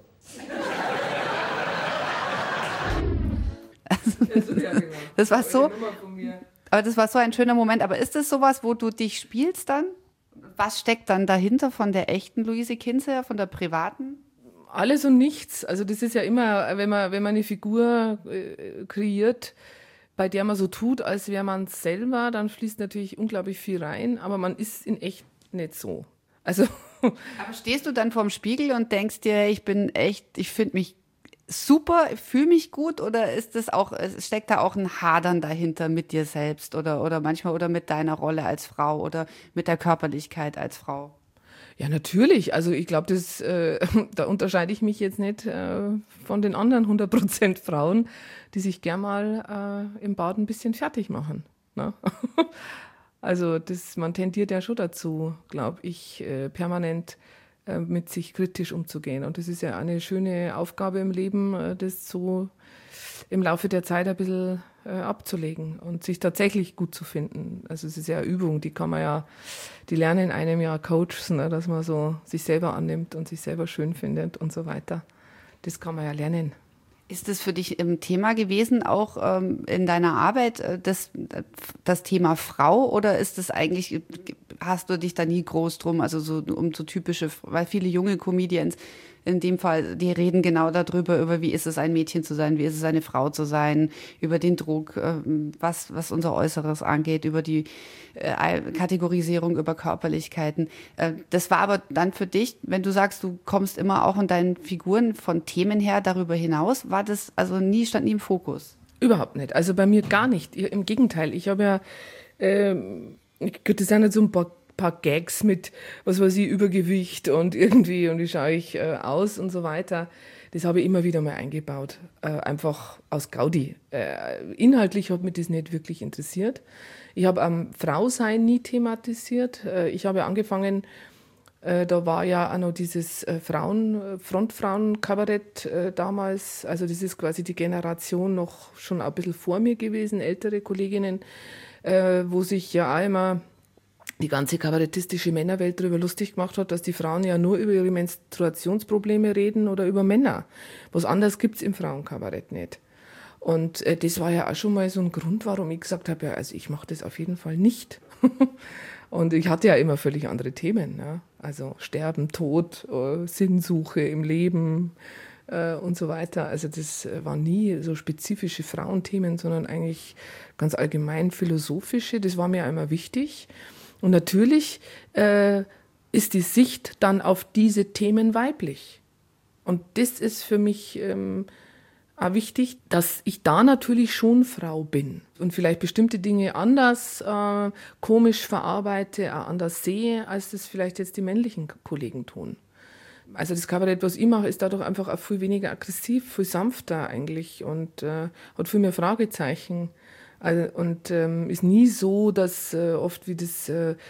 Das war so... Aber das war so ein schöner Moment. Aber ist das sowas, wo du dich spielst dann? Was steckt dann dahinter von der echten Luise Kinseher, von der privaten? Alles und nichts. Also das ist ja immer, wenn man eine Figur kreiert, bei der man so tut, als wäre man es selber, dann fließt natürlich unglaublich viel rein. Aber man ist in echt nicht so. Also. Aber stehst du dann vorm Spiegel und denkst dir, ich finde mich super, fühle mich gut, oder steckt da auch ein Hadern dahinter mit dir selbst oder manchmal oder mit deiner Rolle als Frau oder mit der Körperlichkeit als Frau? Ja, natürlich. Also ich glaube, da unterscheide ich mich jetzt nicht von den anderen 100% Frauen, die sich gern mal im Bad ein bisschen fertig machen. Ne? Also man tendiert ja schon dazu, glaube ich, permanent mit sich kritisch umzugehen. Und das ist ja eine schöne Aufgabe im Leben, das so im Laufe der Zeit ein bisschen abzulegen und sich tatsächlich gut zu finden. Also es ist ja eine Übung, die lernen einem ja Coaches, ne, dass man so sich selber annimmt und sich selber schön findet und so weiter. Das kann man ja lernen. Ist das für dich ein Thema gewesen, auch in deiner Arbeit, das Thema Frau, oder ist das eigentlich, hast du dich da nie groß drum, also so um so typische, weil viele junge Comedians in dem Fall, die reden genau darüber, über wie ist es, ein Mädchen zu sein, wie ist es, eine Frau zu sein, über den Druck, was unser Äußeres angeht, über die Kategorisierung, über Körperlichkeiten. Das war aber dann für dich, wenn du sagst, du kommst immer auch in deinen Figuren von Themen her darüber hinaus, war das also stand nie im Fokus? Überhaupt nicht. Also bei mir gar nicht. Im Gegenteil. Ich habe ja, das sind halt so ein paar Gags mit, was weiß ich, Übergewicht und irgendwie, und wie schaue ich aus und so weiter. Das habe ich immer wieder mal eingebaut. Einfach aus Gaudi. Inhaltlich hat mich das nicht wirklich interessiert. Ich habe Frausein nie thematisiert. Ich habe angefangen, da war ja auch noch dieses Frontfrauen-Kabarett damals. Also das ist quasi die Generation noch schon ein bisschen vor mir gewesen, ältere Kolleginnen, wo sich ja auch immer die ganze kabarettistische Männerwelt darüber lustig gemacht hat, dass die Frauen ja nur über ihre Menstruationsprobleme reden oder über Männer. Was anderes gibt's im Frauenkabarett nicht. Und das war ja auch schon mal so ein Grund, warum ich gesagt habe, ja, also ich mache das auf jeden Fall nicht. Und ich hatte ja immer völlig andere Themen. Ja? Also Sterben, Tod, Sinnsuche im Leben und so weiter. Also das waren nie so spezifische Frauenthemen, sondern eigentlich ganz allgemein philosophische. Das war mir einmal wichtig. Und natürlich ist die Sicht dann auf diese Themen weiblich. Und das ist für mich auch wichtig, dass ich da natürlich schon Frau bin und vielleicht bestimmte Dinge anders komisch verarbeite, auch anders sehe, als das vielleicht jetzt die männlichen Kollegen tun. Also das Kabarett, was ich mache, ist dadurch einfach auch viel weniger aggressiv, viel sanfter eigentlich und hat viel mehr Fragezeichen. Und ist nie so, dass oft wie das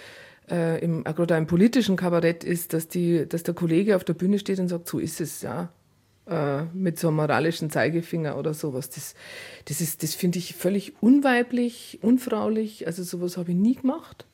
gerade im politischen Kabarett ist, dass der Kollege auf der Bühne steht und sagt, so ist es, ja, mit so einem moralischen Zeigefinger oder sowas. Das finde ich völlig unweiblich, unfraulich, also sowas habe ich nie gemacht.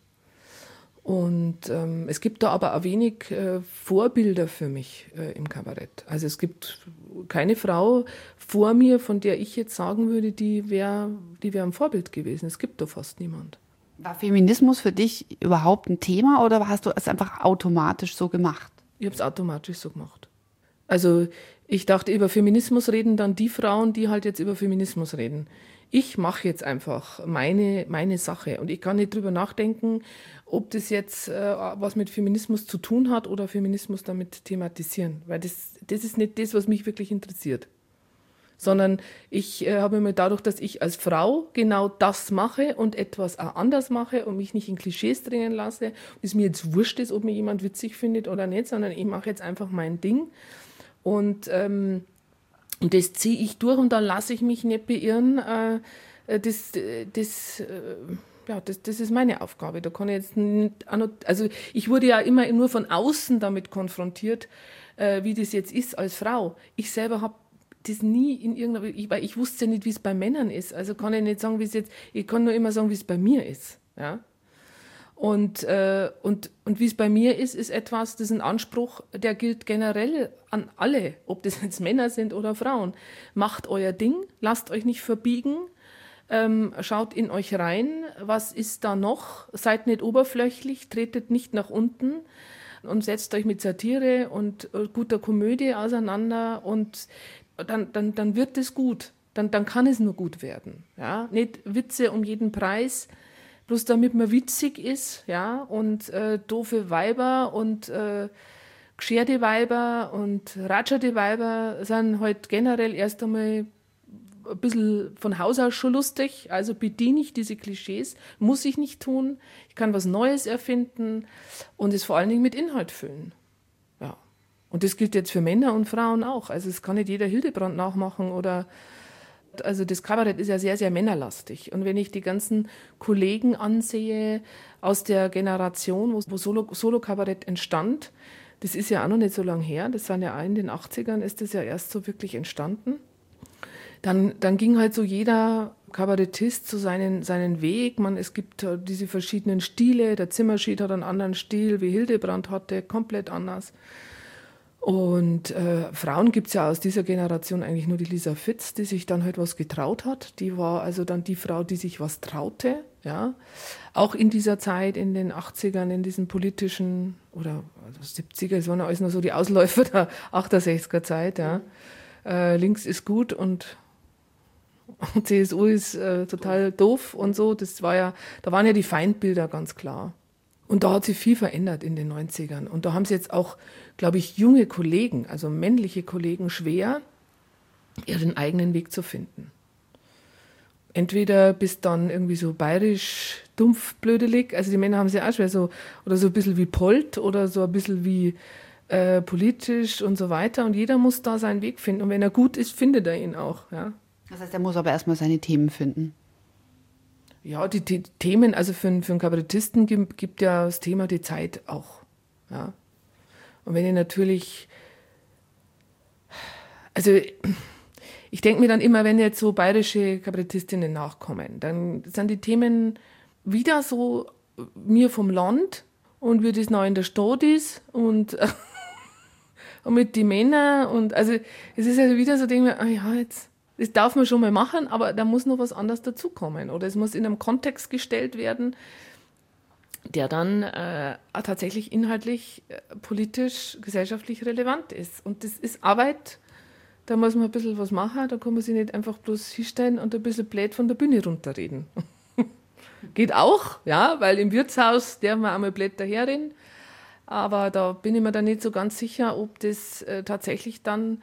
Und es gibt da aber auch wenig Vorbilder für mich im Kabarett. Also es gibt keine Frau vor mir, von der ich jetzt sagen würde, die wäre ein Vorbild gewesen. Es gibt da fast niemand. War Feminismus für dich überhaupt ein Thema oder hast du es einfach automatisch so gemacht? Ich habe es automatisch so gemacht. Also ich dachte, über Feminismus reden dann die Frauen, die halt jetzt über Feminismus reden. Ich mache jetzt einfach meine Sache und ich kann nicht drüber nachdenken, ob das jetzt was mit Feminismus zu tun hat oder Feminismus damit thematisieren, weil das ist nicht das, was mich wirklich interessiert. Sondern ich habe mir dadurch, dass ich als Frau genau das mache und etwas auch anders mache und mich nicht in Klischees drängen lasse, und es mir jetzt wurscht ist, ob mir jemand witzig findet oder nicht, sondern ich mache jetzt einfach mein Ding und das ziehe ich durch und da lasse ich mich nicht beirren. Das ist meine Aufgabe. Da kann ich jetzt nicht, also ich wurde ja immer nur von außen damit konfrontiert, wie das jetzt ist als Frau. Ich selber habe das nie in irgendeiner, weil ich wusste ja nicht, wie es bei Männern ist. Also kann ich nicht sagen, wie es jetzt, ich kann nur immer sagen, wie es bei mir ist. Ja? Und wie es bei mir ist etwas, das ist ein Anspruch, der gilt generell an alle, ob das jetzt Männer sind oder Frauen. Macht euer Ding, lasst euch nicht verbiegen, schaut in euch rein, was ist da noch, seid nicht oberflächlich, tretet nicht nach unten und setzt euch mit Satire und guter Komödie auseinander und dann wird es gut, dann kann es nur gut werden. Ja? Nicht Witze um jeden Preis, bloß damit man witzig ist, ja, und doofe Weiber und gescherte Weiber und ratscherte Weiber sind halt generell erst einmal ein bisschen von Haus aus schon lustig, also bediene ich diese Klischees, muss ich nicht tun, ich kann was Neues erfinden und es vor allen Dingen mit Inhalt füllen. Ja. Und das gilt jetzt für Männer und Frauen auch, also es kann nicht jeder Hildebrand nachmachen oder. Also das Kabarett ist ja sehr, sehr männerlastig. Und wenn ich die ganzen Kollegen ansehe aus der Generation, wo Solo-Kabarett entstand, das ist ja auch noch nicht so lange her, das sind ja auch in den 80ern, ist das ja erst so wirklich entstanden. Dann ging halt so jeder Kabarettist so seinen Weg. Es gibt diese verschiedenen Stile, der Zimmerschied hat einen anderen Stil, wie Hildebrand hatte, komplett anders. Und Frauen gibt es ja aus dieser Generation eigentlich nur die Lisa Fitz, die sich dann halt was getraut hat. Die war also dann die Frau, die sich was traute. Ja, auch in dieser Zeit, in den 80ern, in diesen politischen, oder also 70er, es waren ja alles nur so die Ausläufer der 68er Zeit, ja. Links ist gut und CSU ist total doof und so. Das war ja, da waren ja die Feindbilder ganz klar. Und da hat sich viel verändert in den 90ern. Und da haben sie jetzt auch, glaube ich, junge Kollegen, also männliche Kollegen, schwer, ihren eigenen Weg zu finden. Entweder bist dann irgendwie so bayerisch, dumpf, blödelig, also die Männer haben es ja auch schwer, so, oder so ein bisschen wie Polt oder so ein bisschen wie politisch und so weiter. Und jeder muss da seinen Weg finden. Und wenn er gut ist, findet er ihn auch. Ja. Das heißt, er muss aber erstmal seine Themen finden. Ja, die Themen, also für einen Kabarettisten gibt ja das Thema die Zeit auch. Ja. Und wenn ihr natürlich, also ich denke mir dann immer, wenn jetzt so bayerische Kabarettistinnen nachkommen, dann sind die Themen wieder so mir vom Land und wie das noch in der Stadt ist und mit den Männern und also es ist also wieder so, denke ich mir, ja, jetzt, das darf man schon mal machen, aber da muss noch was anderes dazukommen oder es muss in einem Kontext gestellt werden, der dann tatsächlich inhaltlich, politisch, gesellschaftlich relevant ist. Und das ist Arbeit, da muss man ein bisschen was machen, da kann man sich nicht einfach bloß hinstellen und ein bisschen blöd von der Bühne runterreden. Geht auch, ja, weil im Wirtshaus darf man einmal blöd daherreden, aber da bin ich mir dann nicht so ganz sicher, ob das tatsächlich dann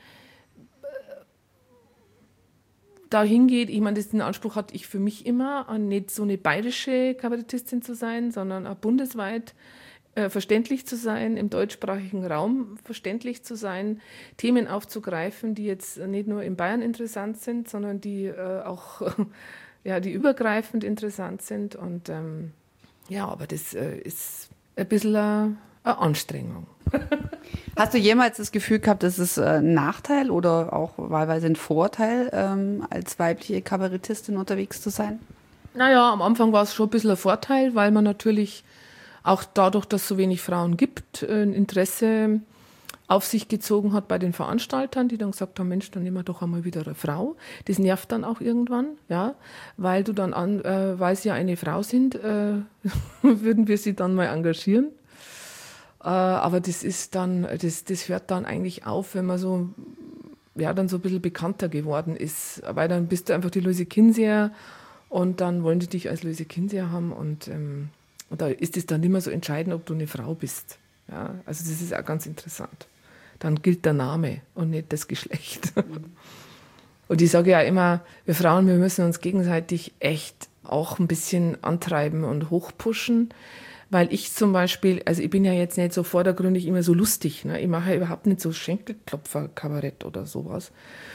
dahin geht. Ich meine, den Anspruch hatte ich für mich immer, nicht so eine bayerische Kabarettistin zu sein, sondern auch bundesweit verständlich zu sein, im deutschsprachigen Raum verständlich zu sein, Themen aufzugreifen, die jetzt nicht nur in Bayern interessant sind, sondern die auch ja, die übergreifend interessant sind. Und ja, aber das ist ein bisschen eine Anstrengung. Hast du jemals das Gefühl gehabt, dass es ein Nachteil oder auch wahlweise ein Vorteil, als weibliche Kabarettistin unterwegs zu sein? Naja, am Anfang war es schon ein bisschen ein Vorteil, weil man natürlich auch dadurch, dass es so wenig Frauen gibt, ein Interesse auf sich gezogen hat bei den Veranstaltern, die dann gesagt haben, Mensch, dann nehmen wir doch einmal wieder eine Frau. Das nervt dann auch irgendwann, ja, weil du dann, weil sie ja eine Frau sind, würden wir sie dann mal engagieren. Aber das ist dann, das hört dann eigentlich auf, wenn man so, ja, dann so ein bisschen bekannter geworden ist. Weil dann bist du einfach die Luise Kinseher und dann wollen die dich als Luise Kinseher haben und da ist es dann nicht mehr so entscheidend, ob du eine Frau bist. Ja, also das ist auch ganz interessant. Dann gilt der Name und nicht das Geschlecht. Und ich sage ja immer, wir Frauen, wir müssen uns gegenseitig echt auch ein bisschen antreiben und hochpushen, weil ich zum Beispiel, also ich bin ja jetzt nicht so vordergründig immer so lustig, ne? Ich mache ja überhaupt nicht so Schenkelklopfer-Kabarett oder sowas.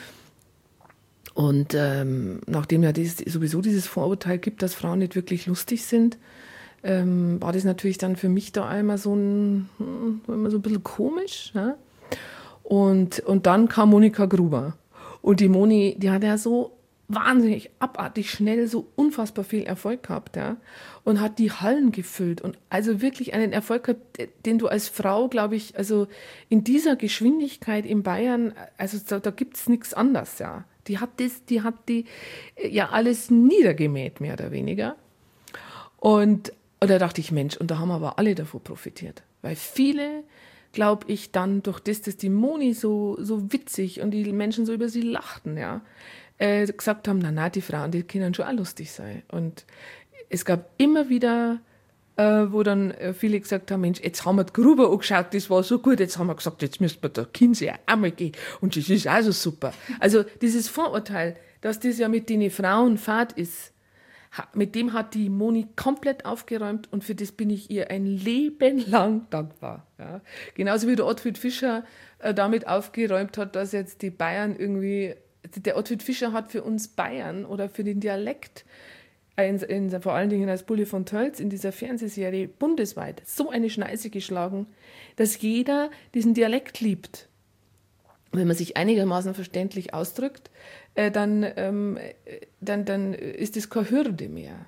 Und nachdem ja sowieso dieses Vorurteil gibt, dass Frauen nicht wirklich lustig sind, war das natürlich dann für mich da immer so ein bisschen komisch. Ne? Und dann kam Monika Gruber. Und die Moni, die hat ja so wahnsinnig abartig schnell so unfassbar viel Erfolg gehabt, ja, und hat die Hallen gefüllt und also wirklich einen Erfolg gehabt, den du als Frau, glaube ich, also in dieser Geschwindigkeit in Bayern, also da gibt's nichts anderes, ja. Die hat ja alles niedergemäht, mehr oder weniger. Und da dachte ich, Mensch, und da haben aber alle davon profitiert, weil viele, glaube ich, dann durch das, dass die Moni so witzig und die Menschen so über sie lachten, ja, gesagt haben, na, die Frauen, die können schon auch lustig sein. Und es gab immer wieder, wo dann viele gesagt haben, Mensch, jetzt haben wir die Gruber angeschaut, das war so gut, jetzt haben wir gesagt, jetzt müssen wir der Kinsey einmal gehen und das ist auch so super. Also dieses Vorurteil, dass das ja mit den Frauen Fahrt ist, mit dem hat die Moni komplett aufgeräumt und für das bin ich ihr ein Leben lang dankbar. Ja. Genauso wie der Ottfried Fischer damit aufgeräumt hat, dass jetzt die Bayern irgendwie, der Ottfried Fischer hat für uns Bayern oder für den Dialekt, vor allen Dingen als Bulli von Tölz in dieser Fernsehserie bundesweit, so eine Schneise geschlagen, dass jeder diesen Dialekt liebt. Wenn man sich einigermaßen verständlich ausdrückt, dann ist das keine Hürde mehr.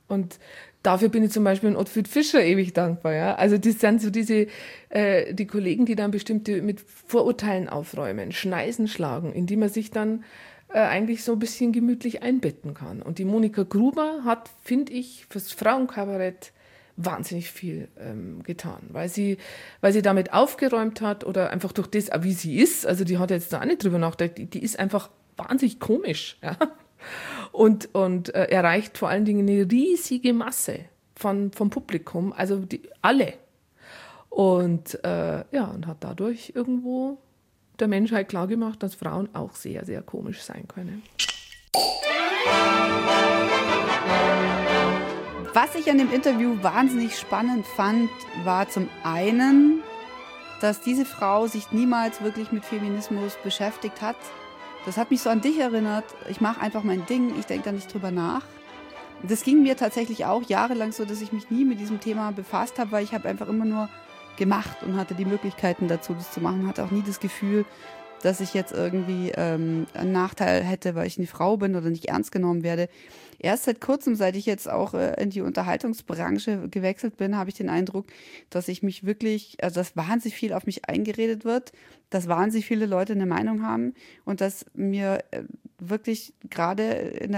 Und dafür bin ich zum Beispiel in Ottfried Fischer ewig dankbar. Ja? Also das sind so die Kollegen, die dann bestimmte mit Vorurteilen aufräumen, Schneisen schlagen, in die man sich dann eigentlich so ein bisschen gemütlich einbetten kann. Und die Monika Gruber hat, finde ich, fürs Frauenkabarett wahnsinnig viel getan, weil sie damit aufgeräumt hat oder einfach durch das, wie sie ist, also die hat jetzt da auch nicht drüber nachgedacht, die ist einfach wahnsinnig komisch, ja? Und erreicht vor allen Dingen eine riesige Masse vom Publikum, also alle. Und und hat dadurch irgendwo der Menschheit klargemacht, dass Frauen auch sehr, sehr komisch sein können. Was ich an dem Interview wahnsinnig spannend fand, war zum einen, dass diese Frau sich niemals wirklich mit Feminismus beschäftigt hat. Das hat mich so an dich erinnert. Ich mache einfach mein Ding, ich denke da nicht drüber nach. Das ging mir tatsächlich auch jahrelang so, dass ich mich nie mit diesem Thema befasst habe, weil ich habe einfach immer nur gemacht und hatte die Möglichkeiten dazu, das zu machen. Hatte auch nie das Gefühl, dass ich jetzt irgendwie einen Nachteil hätte, weil ich eine Frau bin oder nicht ernst genommen werde. Erst seit kurzem, seit ich jetzt auch in die Unterhaltungsbranche gewechselt bin, habe ich den Eindruck, dass ich mich wirklich, also dass wahnsinnig viel auf mich eingeredet wird, dass wahnsinnig viele Leute eine Meinung haben und dass mir wirklich gerade in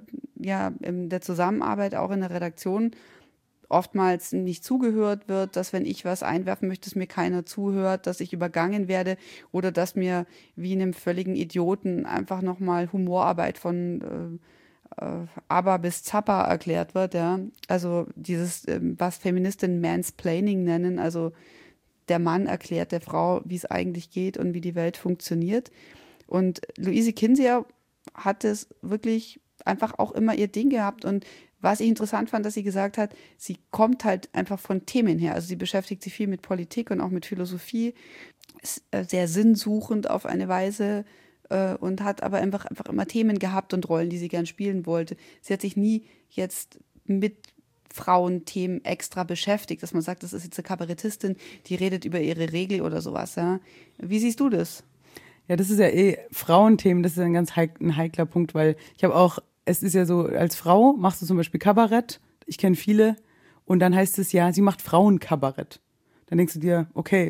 der Zusammenarbeit, auch in der Redaktion, oftmals nicht zugehört wird, dass wenn ich was einwerfen möchte, dass mir keiner zuhört, dass ich übergangen werde oder dass mir wie einem völligen Idioten einfach nochmal Humorarbeit von Aber bis Zappa erklärt wird. Ja? Also dieses, was Feministinnen Mansplaining nennen, also der Mann erklärt der Frau, wie es eigentlich geht und wie die Welt funktioniert. Und Luise Kinseher hat es wirklich einfach auch immer ihr Ding gehabt und was ich interessant fand, dass sie gesagt hat, sie kommt halt einfach von Themen her. Also sie beschäftigt sich viel mit Politik und auch mit Philosophie, ist sehr sinnsuchend auf eine Weise und hat aber einfach immer Themen gehabt und Rollen, die sie gern spielen wollte. Sie hat sich nie jetzt mit Frauenthemen extra beschäftigt, dass man sagt, das ist jetzt eine Kabarettistin, die redet über ihre Regel oder sowas. Ja. Wie siehst du das? Ja, das ist ja Frauenthemen, das ist ein ganz ein heikler Punkt, weil ich habe auch, es ist ja so, als Frau machst du zum Beispiel Kabarett, ich kenne viele, und dann heißt es ja, sie macht Frauenkabarett. Dann denkst du dir, okay,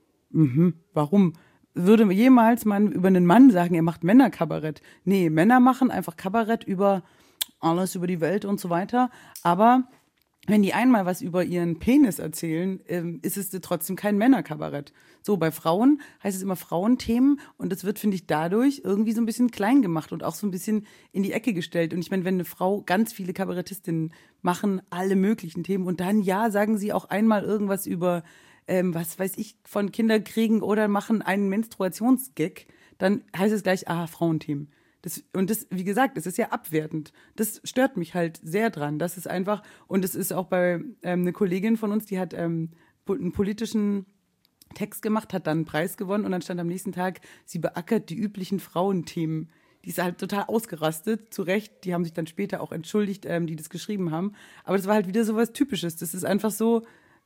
warum? Würde jemals man über einen Mann sagen, er macht Männerkabarett? Nee, Männer machen einfach Kabarett über alles, über die Welt und so weiter, aber wenn die einmal was über ihren Penis erzählen, ist es trotzdem kein Männerkabarett. So, bei Frauen heißt es immer Frauenthemen und das wird, finde ich, dadurch irgendwie so ein bisschen klein gemacht und auch so ein bisschen in die Ecke gestellt. Und ich meine, wenn eine Frau, ganz viele Kabarettistinnen machen alle möglichen Themen und dann, ja, sagen sie auch einmal irgendwas über, was weiß ich, von Kinderkriegen oder machen einen Menstruationsgag, dann heißt es gleich, Frauenthemen. Das, wie gesagt, es ist ja abwertend. Das stört mich halt sehr dran. Das ist einfach, und es ist auch bei eine Kollegin von uns, die hat einen politischen Text gemacht, hat dann einen Preis gewonnen und dann stand am nächsten Tag, sie beackert die üblichen Frauenthemen. Die ist halt total ausgerastet, zu Recht. Die haben sich dann später auch entschuldigt, die das geschrieben haben. Aber das war halt wieder so was Typisches. Das ist einfach so,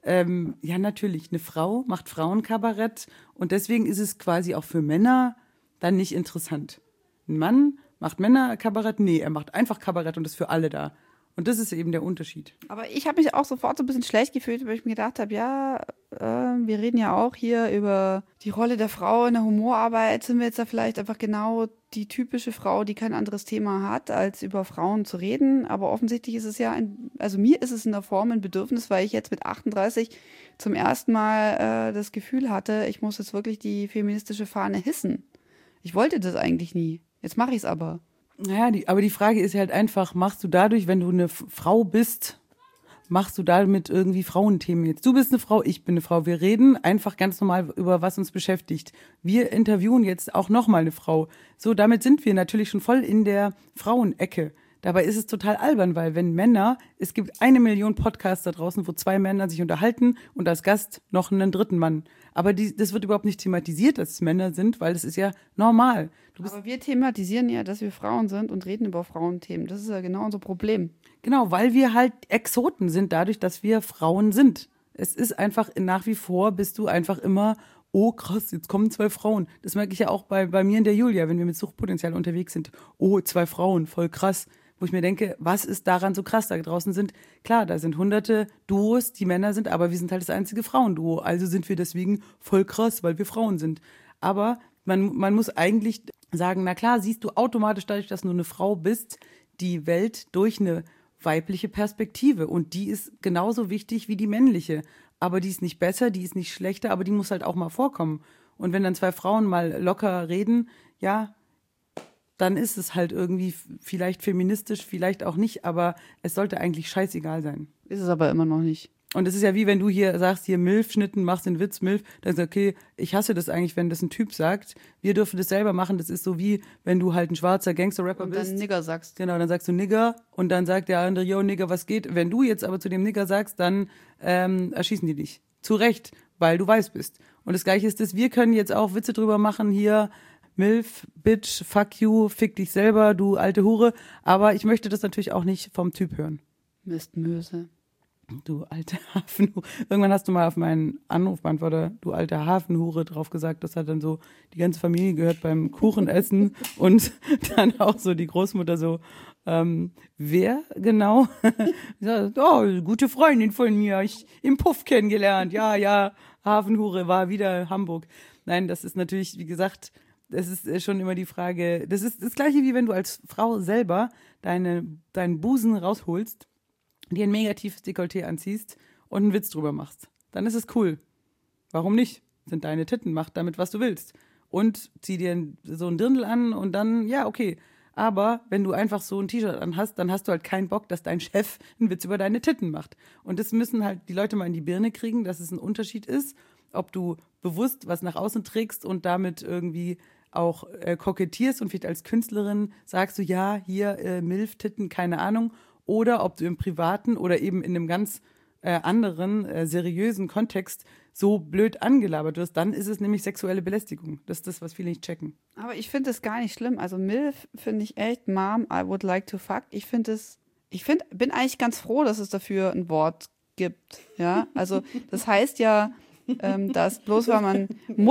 ja natürlich, eine Frau macht Frauenkabarett und deswegen ist es quasi auch für Männer dann nicht interessant. Ein Mann macht Männerkabarett? Nee, er macht einfach Kabarett und ist für alle da. Und das ist eben der Unterschied. Aber ich habe mich auch sofort so ein bisschen schlecht gefühlt, weil ich mir gedacht habe, wir reden ja auch hier über die Rolle der Frau in der Humorarbeit. Sind wir jetzt da vielleicht einfach genau die typische Frau, die kein anderes Thema hat, als über Frauen zu reden? Aber offensichtlich ist es ja, also mir ist es in der Form ein Bedürfnis, weil ich jetzt mit 38 zum ersten Mal das Gefühl hatte, ich muss jetzt wirklich die feministische Fahne hissen. Ich wollte das eigentlich nie. Jetzt mache ich es aber. Naja, aber die Frage ist halt einfach, machst du dadurch, wenn du eine Frau bist, machst du damit irgendwie Frauenthemen jetzt? Du bist eine Frau, ich bin eine Frau. Wir reden einfach ganz normal über was uns beschäftigt. Wir interviewen jetzt auch nochmal eine Frau. So, damit sind wir natürlich schon voll in der Frauenecke. Dabei ist es total albern, weil wenn Männer, es gibt 1 Million Podcasts da draußen, wo 2 Männer sich unterhalten und als Gast noch einen dritten Mann. Aber das wird überhaupt nicht thematisiert, dass es Männer sind, weil das ist ja normal. Aber wir thematisieren ja, dass wir Frauen sind und reden über Frauenthemen. Das ist ja genau unser Problem. Genau, weil wir halt Exoten sind, dadurch, dass wir Frauen sind. Es ist einfach, nach wie vor bist du einfach immer, oh krass, jetzt kommen 2 Frauen. Das merke ich ja auch bei mir und der Julia, wenn wir mit Suchtpotenzial unterwegs sind. Oh, 2 Frauen, voll krass. Wo wo ich mir denke, was ist daran so krass? Da draußen da sind hunderte Duos, die Männer sind, aber wir sind halt das einzige Frauenduo. Also sind wir deswegen voll krass, weil wir Frauen sind. Aber man muss eigentlich sagen, na klar, siehst du automatisch dadurch, dass du eine Frau bist, die Welt durch eine weibliche Perspektive. Und die ist genauso wichtig wie die männliche. Aber die ist nicht besser, die ist nicht schlechter, aber die muss halt auch mal vorkommen. Und wenn dann 2 Frauen mal locker reden, ja, dann ist es halt irgendwie vielleicht feministisch, vielleicht auch nicht, aber es sollte eigentlich scheißegal sein. Ist es aber immer noch nicht. Und es ist ja wie, wenn du hier sagst, hier Milf-Schnitten, machst den Witz, Milf, dann sagst du, okay, ich hasse das eigentlich, wenn das ein Typ sagt. Wir dürfen das selber machen. Das ist so wie, wenn du halt ein schwarzer Gangster-Rapper bist. Und dann Nigger sagst. Genau, dann sagst du Nigger und dann sagt der andere, yo, Nigger, was geht? Wenn du jetzt aber zu dem Nigger sagst, dann erschießen die dich. Zu Recht, weil du weiß bist. Und das Gleiche ist das, wir können jetzt auch Witze drüber machen, hier, Milf, Bitch, fuck you, fick dich selber, du alte Hure. Aber ich möchte das natürlich auch nicht vom Typ hören. Mistmöse. Du alte Hafenhure. Irgendwann hast du mal auf meinen Anrufbeantworter, du alte Hafenhure, drauf gesagt. Das hat dann so die ganze Familie gehört beim Kuchenessen und dann auch so die Großmutter so, wer genau? Oh, gute Freundin von mir, ich im Puff kennengelernt. Ja, Hafenhure war wieder Hamburg. Nein, das ist natürlich, wie gesagt, das ist schon immer die Frage, das ist das Gleiche, wie wenn du als Frau selber deinen Busen rausholst, dir ein mega tiefes Dekolleté anziehst und einen Witz drüber machst. Dann ist es cool. Warum nicht? Sind deine Titten, mach damit, was du willst. Und zieh dir so ein Dirndl an und dann, ja, okay. Aber wenn du einfach so ein T-Shirt anhast, dann hast du halt keinen Bock, dass dein Chef einen Witz über deine Titten macht. Und das müssen halt die Leute mal in die Birne kriegen, dass es ein Unterschied ist, ob du bewusst was nach außen trägst und damit irgendwie auch kokettierst und vielleicht als Künstlerin sagst du, ja, hier Milf, Titten, keine Ahnung, oder ob du im privaten oder eben in einem ganz anderen, seriösen Kontext so blöd angelabert wirst, dann ist es nämlich sexuelle Belästigung. Das ist das, was viele nicht checken. Aber ich finde es gar nicht schlimm. Also Milf finde ich echt, Mom, I would like to fuck. Bin eigentlich ganz froh, dass es dafür ein Wort gibt. Ja, also das heißt ja, dass bloß weil man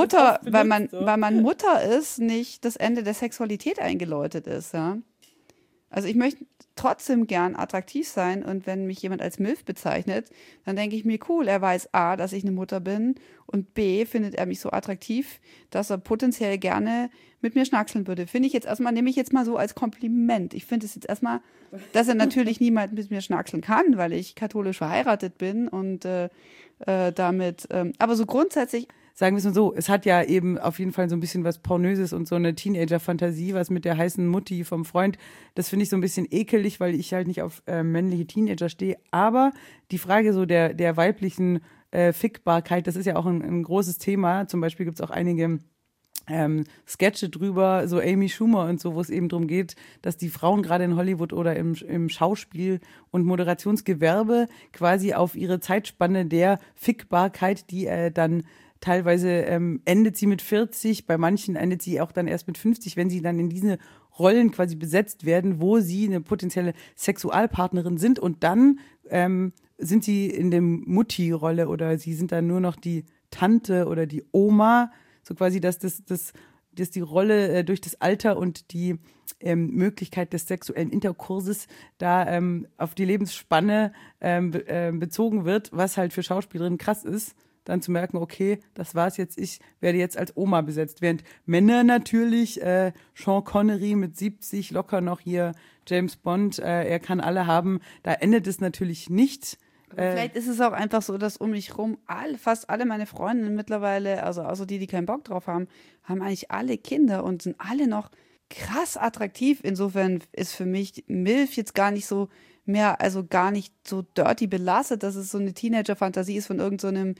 Mutter ist, nicht das Ende der Sexualität eingeläutet ist, ja. Also ich möchte trotzdem gern attraktiv sein und wenn mich jemand als Milf bezeichnet, dann denke ich mir, cool, er weiß A, dass ich eine Mutter bin und B, findet er mich so attraktiv, dass er potenziell gerne mit mir schnackseln würde. Nehme ich jetzt mal so als Kompliment. Ich finde es jetzt erstmal, dass er natürlich niemand mit mir schnackseln kann, weil ich katholisch verheiratet bin und damit, aber so grundsätzlich. Sagen wir es mal so, es hat ja eben auf jeden Fall so ein bisschen was Pornöses und so eine Teenager-Fantasie, was mit der heißen Mutti vom Freund, das finde ich so ein bisschen ekelig, weil ich halt nicht auf männliche Teenager stehe. Aber die Frage so der weiblichen Fickbarkeit, das ist ja auch ein großes Thema. Zum Beispiel gibt es auch einige Sketche drüber, so Amy Schumer und so, wo es eben darum geht, dass die Frauen gerade in Hollywood oder im Schauspiel- und Moderationsgewerbe quasi auf ihre Zeitspanne der Fickbarkeit, die dann teilweise endet sie mit 40, bei manchen endet sie auch dann erst mit 50, wenn sie dann in diese Rollen quasi besetzt werden, wo sie eine potenzielle Sexualpartnerin sind und dann sind sie in der Mutti-Rolle oder sie sind dann nur noch die Tante oder die Oma, so quasi, dass die Rolle durch das Alter und die Möglichkeit des sexuellen Interkurses da auf die Lebensspanne bezogen wird, was halt für Schauspielerinnen krass ist. Dann zu merken, okay, das war's jetzt, ich werde jetzt als Oma besetzt. Während Männer natürlich, Sean Connery mit 70, locker noch hier James Bond, er kann alle haben, da endet es natürlich nicht. Vielleicht ist es auch einfach so, dass um mich rum fast alle meine Freundinnen mittlerweile, also die keinen Bock drauf haben, haben eigentlich alle Kinder und sind alle noch krass attraktiv. Insofern ist für mich Milf jetzt gar nicht so mehr, also gar nicht so dirty belastet, dass es so eine Teenager-Fantasie ist von irgendeinem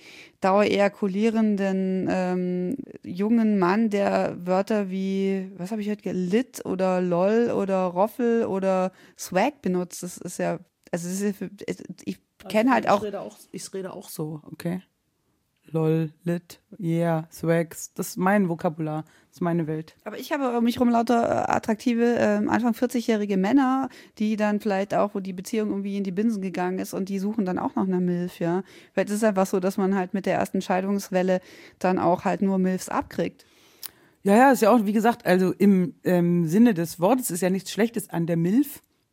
dauerejakulierenden jungen Mann, der Wörter wie, was habe ich heute Lit oder Lol oder Roffel oder Swag benutzt. Das ist ja, also das ist ja ich kenne halt auch. Ich rede auch so, okay. Lol, Lit, yeah, Swags, das ist mein Vokabular, das ist meine Welt. Aber ich habe um mich rum lauter attraktive, Anfang 40-jährige Männer, die dann vielleicht auch, wo die Beziehung irgendwie in die Binsen gegangen ist und die suchen dann auch nach einer Milf, ja. Vielleicht ist es einfach so, dass man halt mit der ersten Scheidungswelle dann auch halt nur Milfs abkriegt. Ja, ist ja auch, wie gesagt, also im Sinne des Wortes ist ja nichts Schlechtes an der Milf.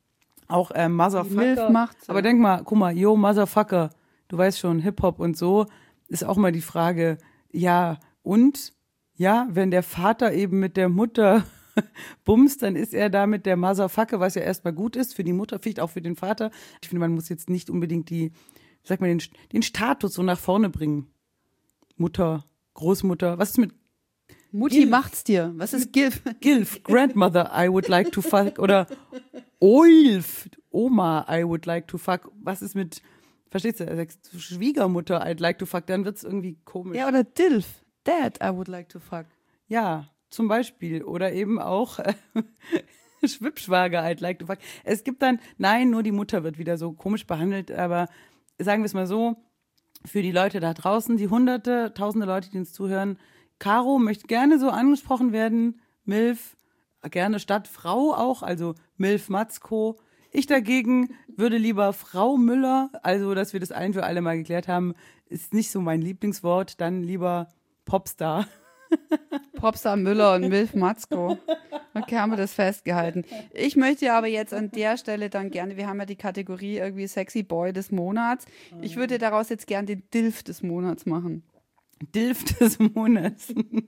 Auch Motherfucker. Milf macht sie. Aber denk mal, guck mal, yo, Motherfucker, du weißt schon, Hip-Hop und so, ist auch mal die Frage, ja, und? Ja, wenn der Vater eben mit der Mutter bumst, dann ist er da mit der Motherfucker, was ja erstmal gut ist für die Mutter, vielleicht auch für den Vater. Ich finde, man muss jetzt nicht unbedingt den Status so nach vorne bringen. Mutter, Großmutter, was ist mit Mutti Gilf. macht's dir. Was ist Gilf? Gilf, Grandmother, I would like to fuck, oder Oilf, Oma, I would like to fuck. Was ist mit, verstehst du, Schwiegermutter, I'd like to fuck, dann wird's irgendwie komisch. Ja, oder Dilf. Dad, I would like to fuck. Ja, zum Beispiel. Oder eben auch Schwippschwager, I'd like to fuck. Es gibt dann, nein, nur die Mutter wird wieder so komisch behandelt, aber sagen wir es mal so, für die Leute da draußen, die Hunderte, Tausende Leute, die uns zuhören, Caro möchte gerne so angesprochen werden, Milf, gerne statt Frau auch, also Milf Matzko. Ich dagegen würde lieber Frau Müller, also dass wir das ein für alle mal geklärt haben, ist nicht so mein Lieblingswort, dann lieber Popstar. Popstar Müller und Milf Matzko. Okay, haben wir das festgehalten. Ich möchte aber jetzt an der Stelle dann gerne, wir haben ja die Kategorie irgendwie Sexy Boy des Monats. Ich würde daraus jetzt gerne den Dilf des Monats machen. Dilf des Monats.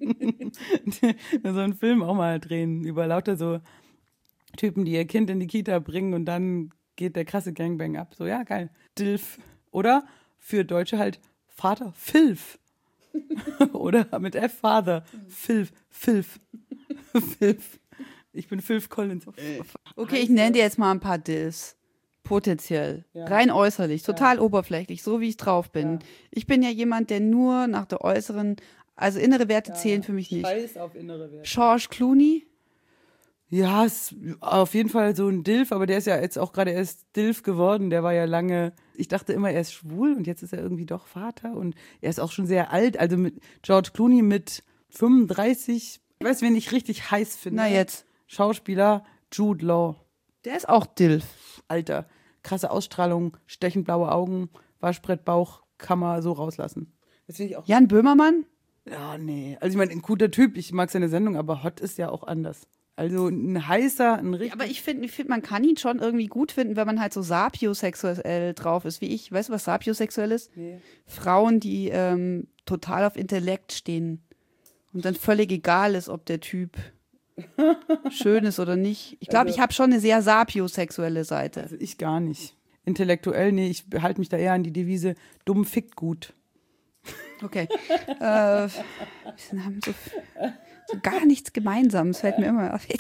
So einen Film auch mal drehen über lauter so Typen, die ihr Kind in die Kita bringen und dann geht der krasse Gangbang ab. So, ja, geil. Dilf. Oder für Deutsche halt Vater Filf. Oder mit F Father. Filf. Filf. Ich bin Filf Collins. Okay, ich nenne dir jetzt mal ein paar Dilfs. Potenziell. Ja. Rein äußerlich, total oberflächlich, so wie ich drauf bin. Ja. Ich bin ja jemand, der nur nach der äußeren, also innere Werte zählen für mich nicht. Scheiß auf innere Werte. George Clooney? Ja, ist auf jeden Fall so ein Dilf, aber der ist ja jetzt auch gerade erst Dilf geworden. Der war ja lange, ich dachte immer, er ist schwul und jetzt ist er irgendwie doch Vater und er ist auch schon sehr alt. Also mit George Clooney mit 35, ich weiß, wen ich richtig heiß finde. Na jetzt. Schauspieler Jude Law. Der ist auch Dilf. Alter, krasse Ausstrahlung, stechend blaue Augen, Waschbrettbauch, kann man so rauslassen. Das finde ich auch. Jan Böhmermann? Ja, nee. Also ich meine, ein guter Typ, ich mag seine Sendung, aber Hot ist ja auch anders. Also ein heißer, ein richtig... Ja, aber ich finde, man kann ihn schon irgendwie gut finden, wenn man halt so sapiosexuell drauf ist, wie ich. Weißt du, was sapiosexuell ist? Nee. Frauen, die total auf Intellekt stehen und dann völlig egal ist, ob der Typ schön ist oder nicht. Ich glaube, ich habe schon eine sehr sapiosexuelle Seite. Also ich gar nicht. Intellektuell, nee, ich halte mich da eher an die Devise, dumm fickt gut. Okay. Wir haben so gar nichts Gemeinsames, fällt mir immer auf.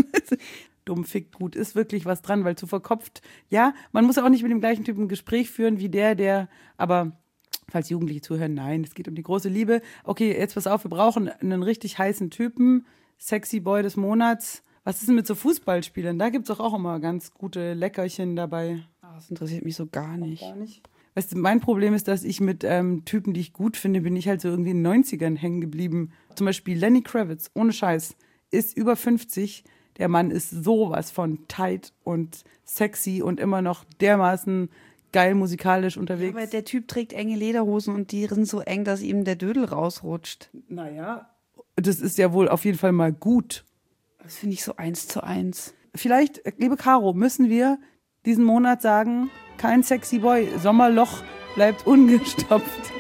Dumm fickt gut, ist wirklich was dran, weil zu verkopft, ja, man muss auch nicht mit dem gleichen Typen ein Gespräch führen wie aber falls Jugendliche zuhören, nein, es geht um die große Liebe. Okay, jetzt pass auf, wir brauchen einen richtig heißen Typen, Sexy Boy des Monats. Was ist denn mit so Fußballspielern? Da gibt es doch auch immer ganz gute Leckerchen dabei. Das interessiert mich so gar nicht. Weißt du, mein Problem ist, dass ich mit Typen, die ich gut finde, bin ich halt so irgendwie in den 90ern hängen geblieben. Zum Beispiel Lenny Kravitz, ohne Scheiß, ist über 50. Der Mann ist sowas von tight und sexy und immer noch dermaßen geil musikalisch unterwegs. Ja, aber der Typ trägt enge Lederhosen und die sind so eng, dass ihm der Dödel rausrutscht. Naja, das ist ja wohl auf jeden Fall mal gut. Das finde ich so 1:1. Vielleicht, liebe Caro, müssen wir diesen Monat sagen, kein Sexy Boy, Sommerloch bleibt ungestopft.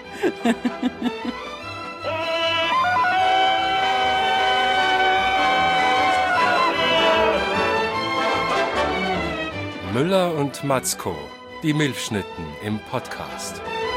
Müller und Matzko, die Milchschnitten im Podcast.